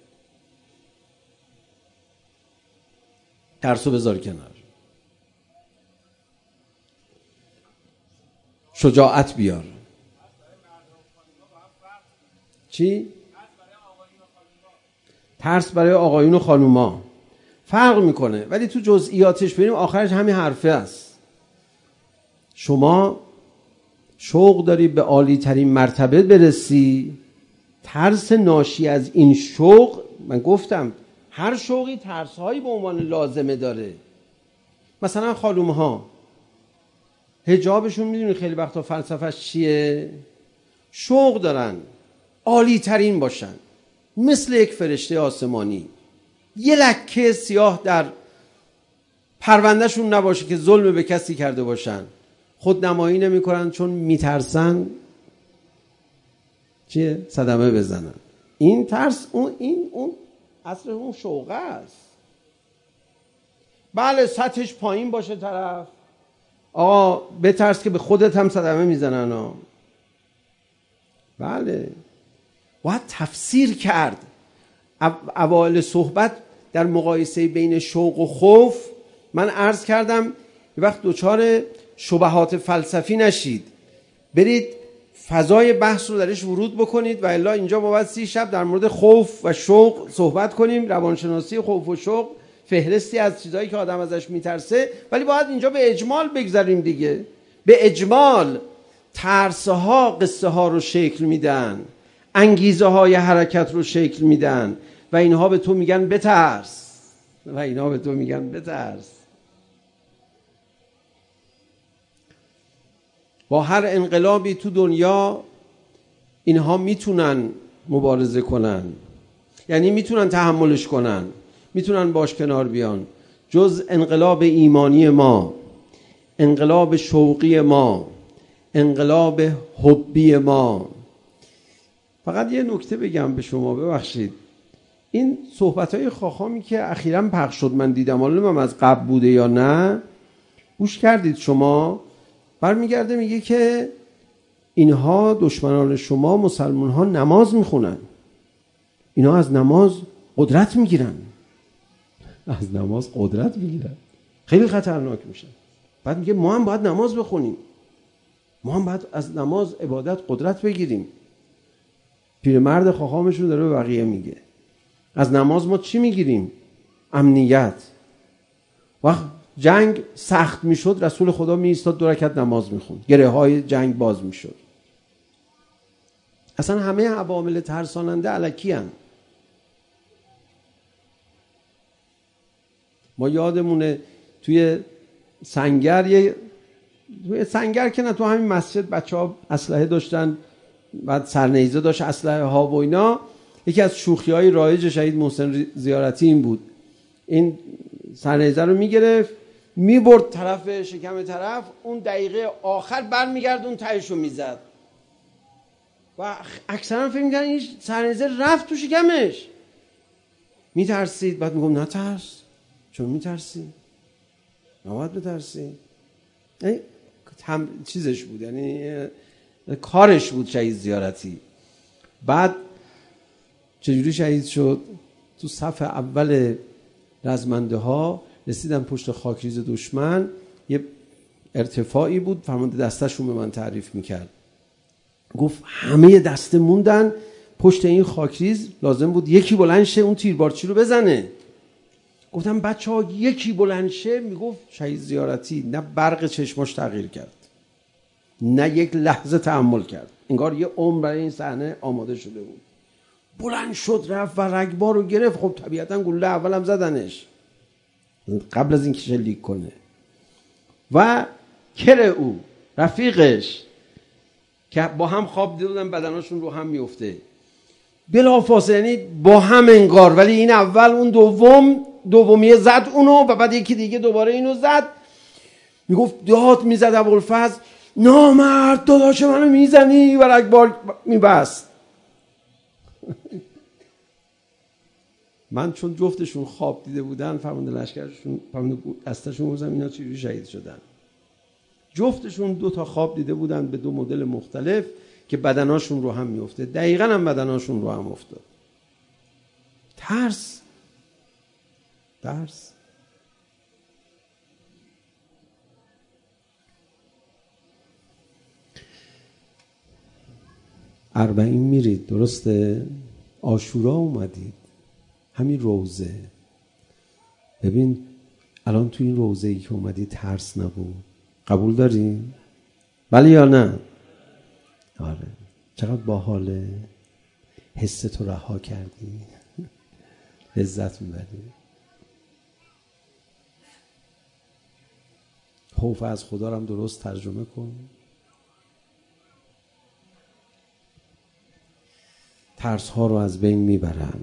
ترسو بذار کنار، شجاعت بیار. چی؟ ترس برای آقایون و خانوما فرق میکنه، ولی تو جزئیاتش بریم آخرش همین حرفه است. شما شوق داری به عالی ترین مرتبه برسی، ترس ناشی از این شوق، من گفتم هر شوقی ترس‌هایی به عنوان لازمه داره. مثلا خانوم‌ها حجابشون میدونی خیلی وقتا فلسفه‌اش چیه؟ شوق دارن عالی ترین باشن، مثل یک فرشته آسمانی، یه لکه سیاه در پروندهشون نباشه که ظلم به کسی کرده باشن. خود نمایی نمی کنن چون میترسن چیه؟ صدمه بزنن. این ترس اون اصل اون شوقه است. بله سطحش پایین باشه طرف، آقا بترس که به خودت هم صدمه میزنن ها. بله باید تفسیر کرد. اوایل صحبت در مقایسه بین شوق و خوف من عرض کردم یه وقت دوچار شبهات فلسفی نشید، برید فضای بحث رو درش ورود بکنید و الا اینجا ما باید 30 شب در مورد خوف و شوق صحبت کنیم، روانشناسی خوف و شوق، فهرستی از چیزایی که آدم ازش میترسه، ولی باید اینجا به اجمال بگذاریم دیگه. به اجمال ترسها قصه ها رو شکل میدن، انگیزه های حرکت رو شکل میدن و اینها به تو میگن بترس. با هر انقلابی تو دنیا اینها میتونن مبارزه کنن، یعنی میتونن تحملش کنن، میتونن باش کنار بیان. جز انقلاب ایمانی ما، انقلاب شوقی ما، انقلاب حبی ما. فقط یه نکته بگم به شما، ببخشید، این صحبت‌های خاخامی که اخیراً پخش شد من دیدم، حالا نمی‌دونم از قبل بوده یا نه، گوش کردید شما؟ برمیگرده میگه که اینها دشمنان شما مسلمان‌ها نماز میخونن، اینها از نماز قدرت میگیرن، از نماز قدرت میگیرن، خیلی خطرناک میشن. بعد میگه ما هم باید نماز بخونیم، ما هم باید از نماز عبادت قدرت بگیریم. پیرمرد خاخامشون داره به بقیه میگه از نماز ما چی میگیریم؟ امنیت. وقت جنگ سخت میشد رسول خدا می ایستاد 2 رکعت نماز میخوند، گره های جنگ باز میشد. اصلا همه عوامل ترساننده الکی هن. ما یادمونه توی سنگر سنگر که نه، تو همین مسجد بچه‌ها اسلحه داشتن، بعد سرنیزه داشت، اسلحه ها و اینا. یکی از شوخی‌های رایج شهید محسن زیارتی این بود، این سرنیزه رو میگرفت میبرد طرف شکم طرف، اون دقیقه آخر برمیگردون تهشو میزد و اکثرا فکر می‌کردن این سرنیزه رفت تو شکمش. میترسید، بعد میگم نترس. چون میترسی؟ نباید بترسی. یعنی چیزش بود، یعنی کارش بود شهید زیارتی. بعد چجوری شهید شد؟ تو صف اول رزمنده ها رسیدن پشت خاکریز دشمن، یه ارتفاعی بود، فرمانده دستشون به من تعریف میکرد، گفت همه دسته موندن پشت این خاکریز، لازم بود یکی بلند شه اون تیربارچی رو بزنه. گفتم بچه ها یکی بلند شه؟ میگفت شهید زیارتی نه برق چشماش تغییر کرد، نه یک لحظه تحمل کرد، انگار یه عمر برای این صحنه آماده شده بود. بلند شد رفت و رگبار رو گرفت. خب طبیعتا گلوله اولم زدنش قبل از اینکه شلیک کنه. و کره او رفیقش که با هم خواب دیده بودن بدناشون رو هم میفته بلافاصله، یعنی با هم انگار، ولی این اول اون دومیه زد اونو و بعد یکی دیگه دوباره اینو زد. میگفت داد میزد ابوالفضل نامرد داداش منو میزنی و رگبار میبست. من چون جفتشون خواب دیده بودن، فرمانده لشکرشون، فرمانده دستشون گفتم اینا چجوری شهید شدن. جفتشون 2 تا خواب دیده بودن به 2 مدل مختلف که بدناشون رو هم میفته، دقیقاً هم بدناشون رو هم افتاد. ترس 40 میرید، درسته؟ عاشورا اومدید، همین روزه. ببین الان تو این روزه ای که اومدی ترس نبود، قبول داری؟ بله یا نه؟ آره. چقدر باحاله، حس تو رها کردی، لذت میبری. خوف از خدا رو هم درست ترجمه کن. ترس ها رو از بین میبرن.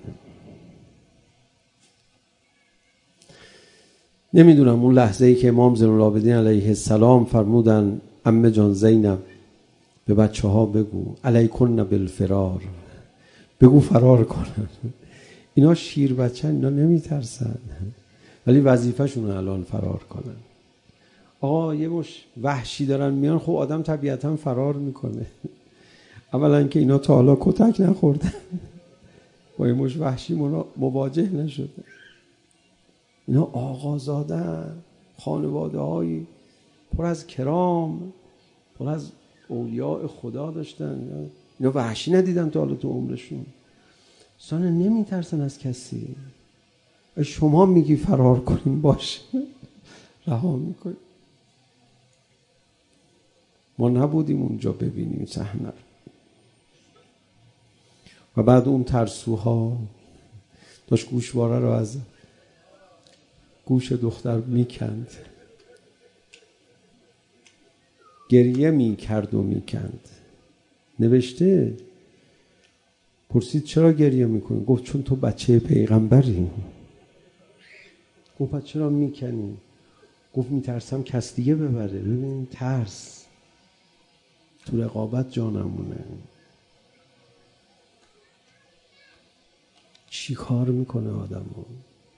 نمیدونم اون لحظه ای که امام زین العابدین علیه السلام فرمودن عمه جان زینب به بچه ها بگو علیکن بالفرار، بگو فرار کنن. اینا شیر بچه، اینا نمیترسن، ولی وظیفه‌شونه الان فرار کنن. آقا یه مش وحشی دارن میان، خب آدم طبیعتا فرار میکنه. اولا که اینا تا حالا کتک نخوردن، با یه مش وحشی مواجه نشده. اینا آقازادن، خانواده های پر از کرام، پر از اولیاء خدا داشتن. اینا وحشی ندیدن تا حالا تو عمرشون. سانه نمیترسن از کسی. شما میگی فرار کنیم، باشه رها میکنیم. ما نبودیم اونجا ببینیم صحنه. و بعد اون ترسوها داشت گوشواره رو از گوش دختر میکند، گریه میکرد و میکند. نوشته، پرسید چرا گریه میکنی؟ گفت چون تو بچه پیغمبری. گفت پس چرا میکنی؟ گفت میترسم کس دیگه ببره. ببین ترس تو رقابت جانمونه. چی کار میکنه آدمو؟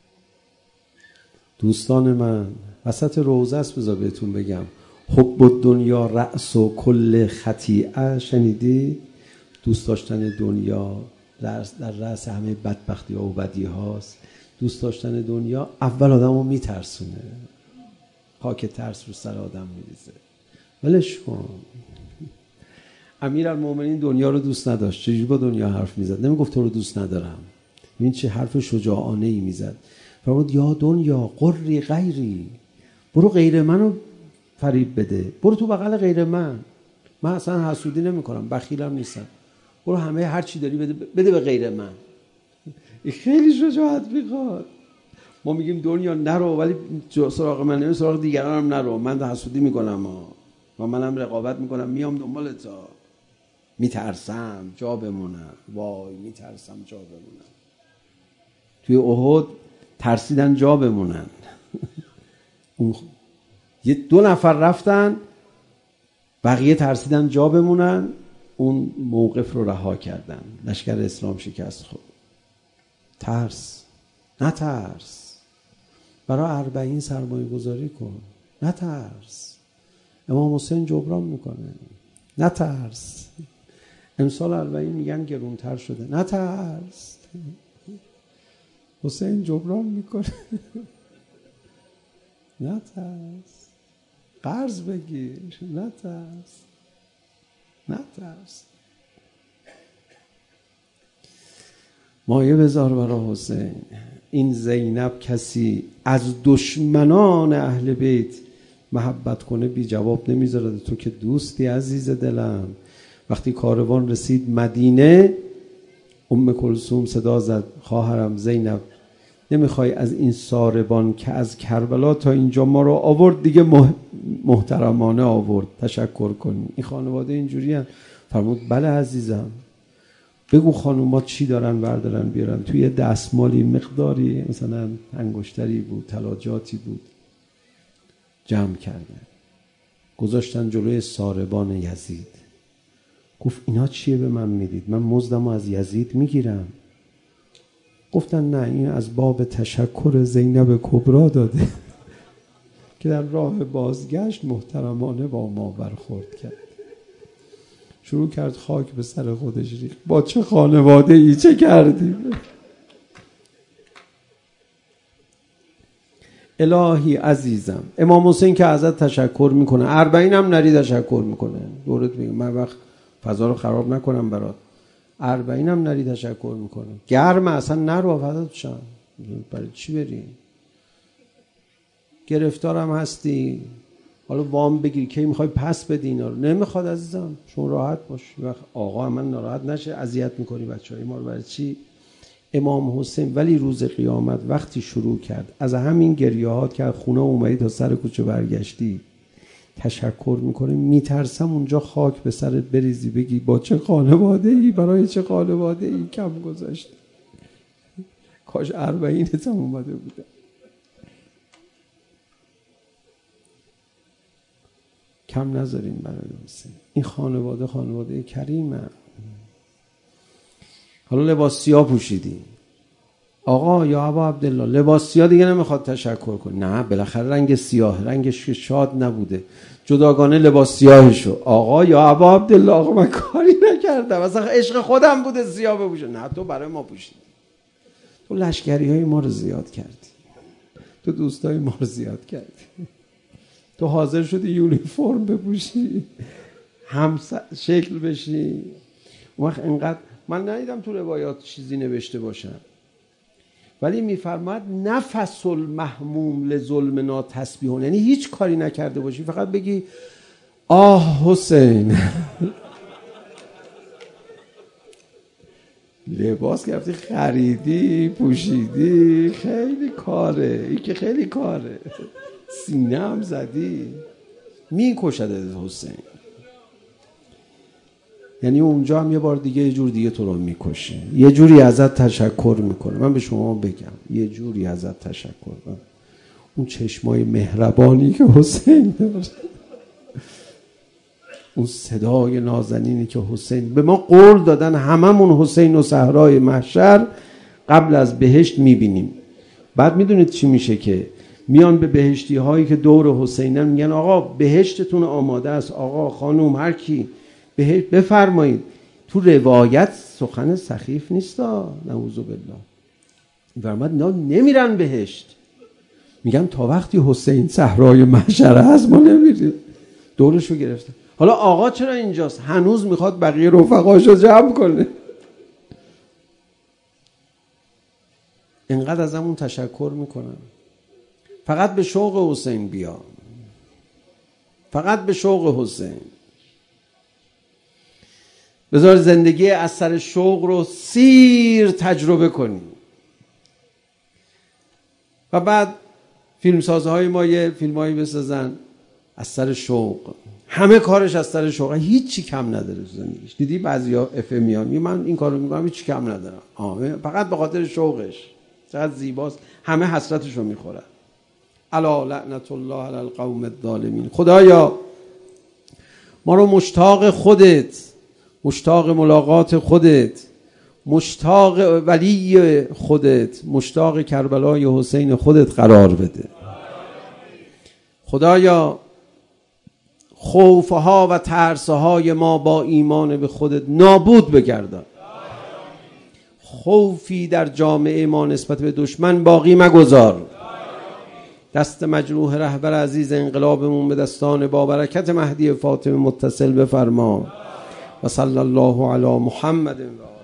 دوستان من، وسط روزه است، بذار بهتون بگم، حب الدنیا رأس و کل خطیئه. شنیدی؟ دوست داشتن دنیا در رأس همه بدبختی ها و بدی هاست. دوست داشتن دنیا اول آدم رو میترسونه، خاک ترس رو سر آدم میریزه. ولش کن. امیرالمومنین دنیا رو دوست نداشت. چجوری با دنیا حرف میزد؟ نمیگفت تو رو دوست ندارم. این چه حرف شجاعانه ای میزد. فرمود یا دنیا قری غیری، برو غیر منو فریب بده، برو تو بغل غیر من اصلا حسودی نمی کنم، بخیلم نیستم، برو همه هر چی داری بده به غیر من. این خیلی شجاعت میخواد. ما میگیم دنیا نرو، ولی سراغ من نمی، سراغ دیگران هم نرو، من حسودی میکنم و منم رقابت میکنم، میام دنبال تا میترسم جا بمونم. وای میترسم جا بمونم. توی احد ترسیدن جا بمونن. یه 2 نفر رفتن، بقیه ترسیدن جا بمونن، اون موقف رو رها کردن، لشکر اسلام شکست خورد. ترس، نترس. برای 40 سرمایه گذاری کن، نترس. امام حسین جبران میکنه، نترس. امسال 40 میگن گرونتر شده، نترس. حسین جبران میکنه. نترس. قرض بگیر، نترس. مایه بذار برای حسین. این زینب کسی از دشمنان اهل بیت محبت کنه بی جواب نمیذاره. تو که دوستی عزیز دلم. وقتی کاروان رسید مدینه، کلثوم صدا زد خواهرم زینب، نمیخوای از این ساربان که از کربلا تا اینجا ما رو آورد دیگه محترمانه آورد تشکر کنی؟ این خانواده اینجوری هم. فرمود بله عزیزم، بگو خانوما چی دارن بردارن بیارن. توی دستمالی مقداری مثلا انگشتری بود، طلاجاتی بود، جمع کردن گذاشتن جلوی ساربان یزید. گفت اینا چیه به من میدید؟ من مزدمو از یزید میگیرم. گفتن نه، این از باب تشکر زینب کبرا داده که در راه بازگشت محترمانه با ما برخورد کرد. شروع کرد خاک به سر خودش ریخت. با چه خانواده ای چه کردیم؟ الهی عزیزم، امام حسین که ازت تشکر میکنه، 40 هم نری تشکر میکنه. دورت میگم من وقت فضا رو خراب نکنم برات. 40 هم نری تشکر میکنه. گرم اصلا نرو فضا شم. برای چی بری؟ گرفتارم هستی، حالا وام بگیری کی میخوای پس بدی اینا رو؟ نمیخواد عزیزم، شما راحت باش. وقت آقا من ناراحت نشه، اذیت میکنی بچهای ما رو. برای چی؟ امام حسین ولی روز قیامت وقتی شروع کرد از همین گریهات که خونه اومدی تا سر کوچه برگشتی تشکر میکنه، میترسم اونجا خاک به سرت بریزی بگی با چه خانواده ای، برای چه خانواده ای کم گذاشتی. کاش 40 هم اومده بوده. کم نذارین برای حسین. این خانواده کریمه. حالا لباس سیاه پوشیدی، آقا یا ابا عبدالله لباس سیاه دیگه نمیخواد تشکر کن. نه بالاخره رنگ سیاه، رنگش شاد نبوده، جداگانه لباس سیاهشو. آقا یا ابا عبدالله، آقا من کاری نکردم، مثلا عشق خودم بوده سیاه بپوشه. نه تو برای ما پوشیدی، تو لشکری های ما رو زیاد کردی، تو دوستای ما رو زیاد کردی، تو حاضر شدی یونیفرم بپوشی، هم شکل بشی. اون وقت انقدر من ندیدم تو روایات چیزی نوشته باشن، ولی میفرماد نفس المحموم لظلمنا تسبیحون، یعنی هیچ کاری نکرده باشی فقط بگی آه حسین. لباس گرفتی خریدی پوشیدی، خیلی کاره، این که خیلی کاره، سینه هم زدی، میکشد حسین. یعنی اونجا هم یه بار دیگه یه جور دیگه تو رو میکشه، یه جوری ازت تشکر میکنه. من به شما بگم یه جوری ازت تشکر کنم. اون چشمای مهربانی که حسین داره، اون صدای نازنینی که حسین، به ما قول دادن هممون حسین و صحرای محشر قبل از بهشت میبینیم. بعد میدونید چی میشه که میان به بهشتی هایی که دور حسینن میگن آقا بهشتتون آماده است، آقا خانوم هر کی بهشت بفرمایید. تو روایت سخن سخیف نیست، نعوذ بالله. فرمود نه نمیرن بهشت، میگن تا وقتی حسین صحرای محشر هست ما نمیریم. دورشو گرفته. حالا آقا چرا اینجاست؟ هنوز میخواد بقیه رفقاشو جمع کنه. اینقدر ازمون تشکر میکنم. فقط به شوق حسین بیا، فقط به شوق حسین. بذار زندگی از سر شوق رو سیر تجربه کنیم. و بعد فیلمسازهای ما یه فیلمایی بسازن از سر شوق، همه کارش از سر شوق، هیچی کم نداره تو زندگیش. دیدی بعضیا اف میان من این کارو میکنم هیچی کم ندارم، فقط به خاطر شوقش، چقدر زیباست، همه حسرتشو میخورن. الا لعنت الله علی القوم الظالمین. خدایا ما رو مشتاق خودت، مشتاق ملاقات خودت، مشتاق ولی خودت، مشتاق کربلای حسین خودت قرار بده. خدایا خوفها و ترسهای ما با ایمان به خودت نابود بگردان. خوفی در جامعه ما نسبت به دشمن باقی مگذار. دست مجروح رهبر عزیز انقلابمون به دستان با برکت مهدی فاطمه متصل بفرما. و صلی الله علی محمد و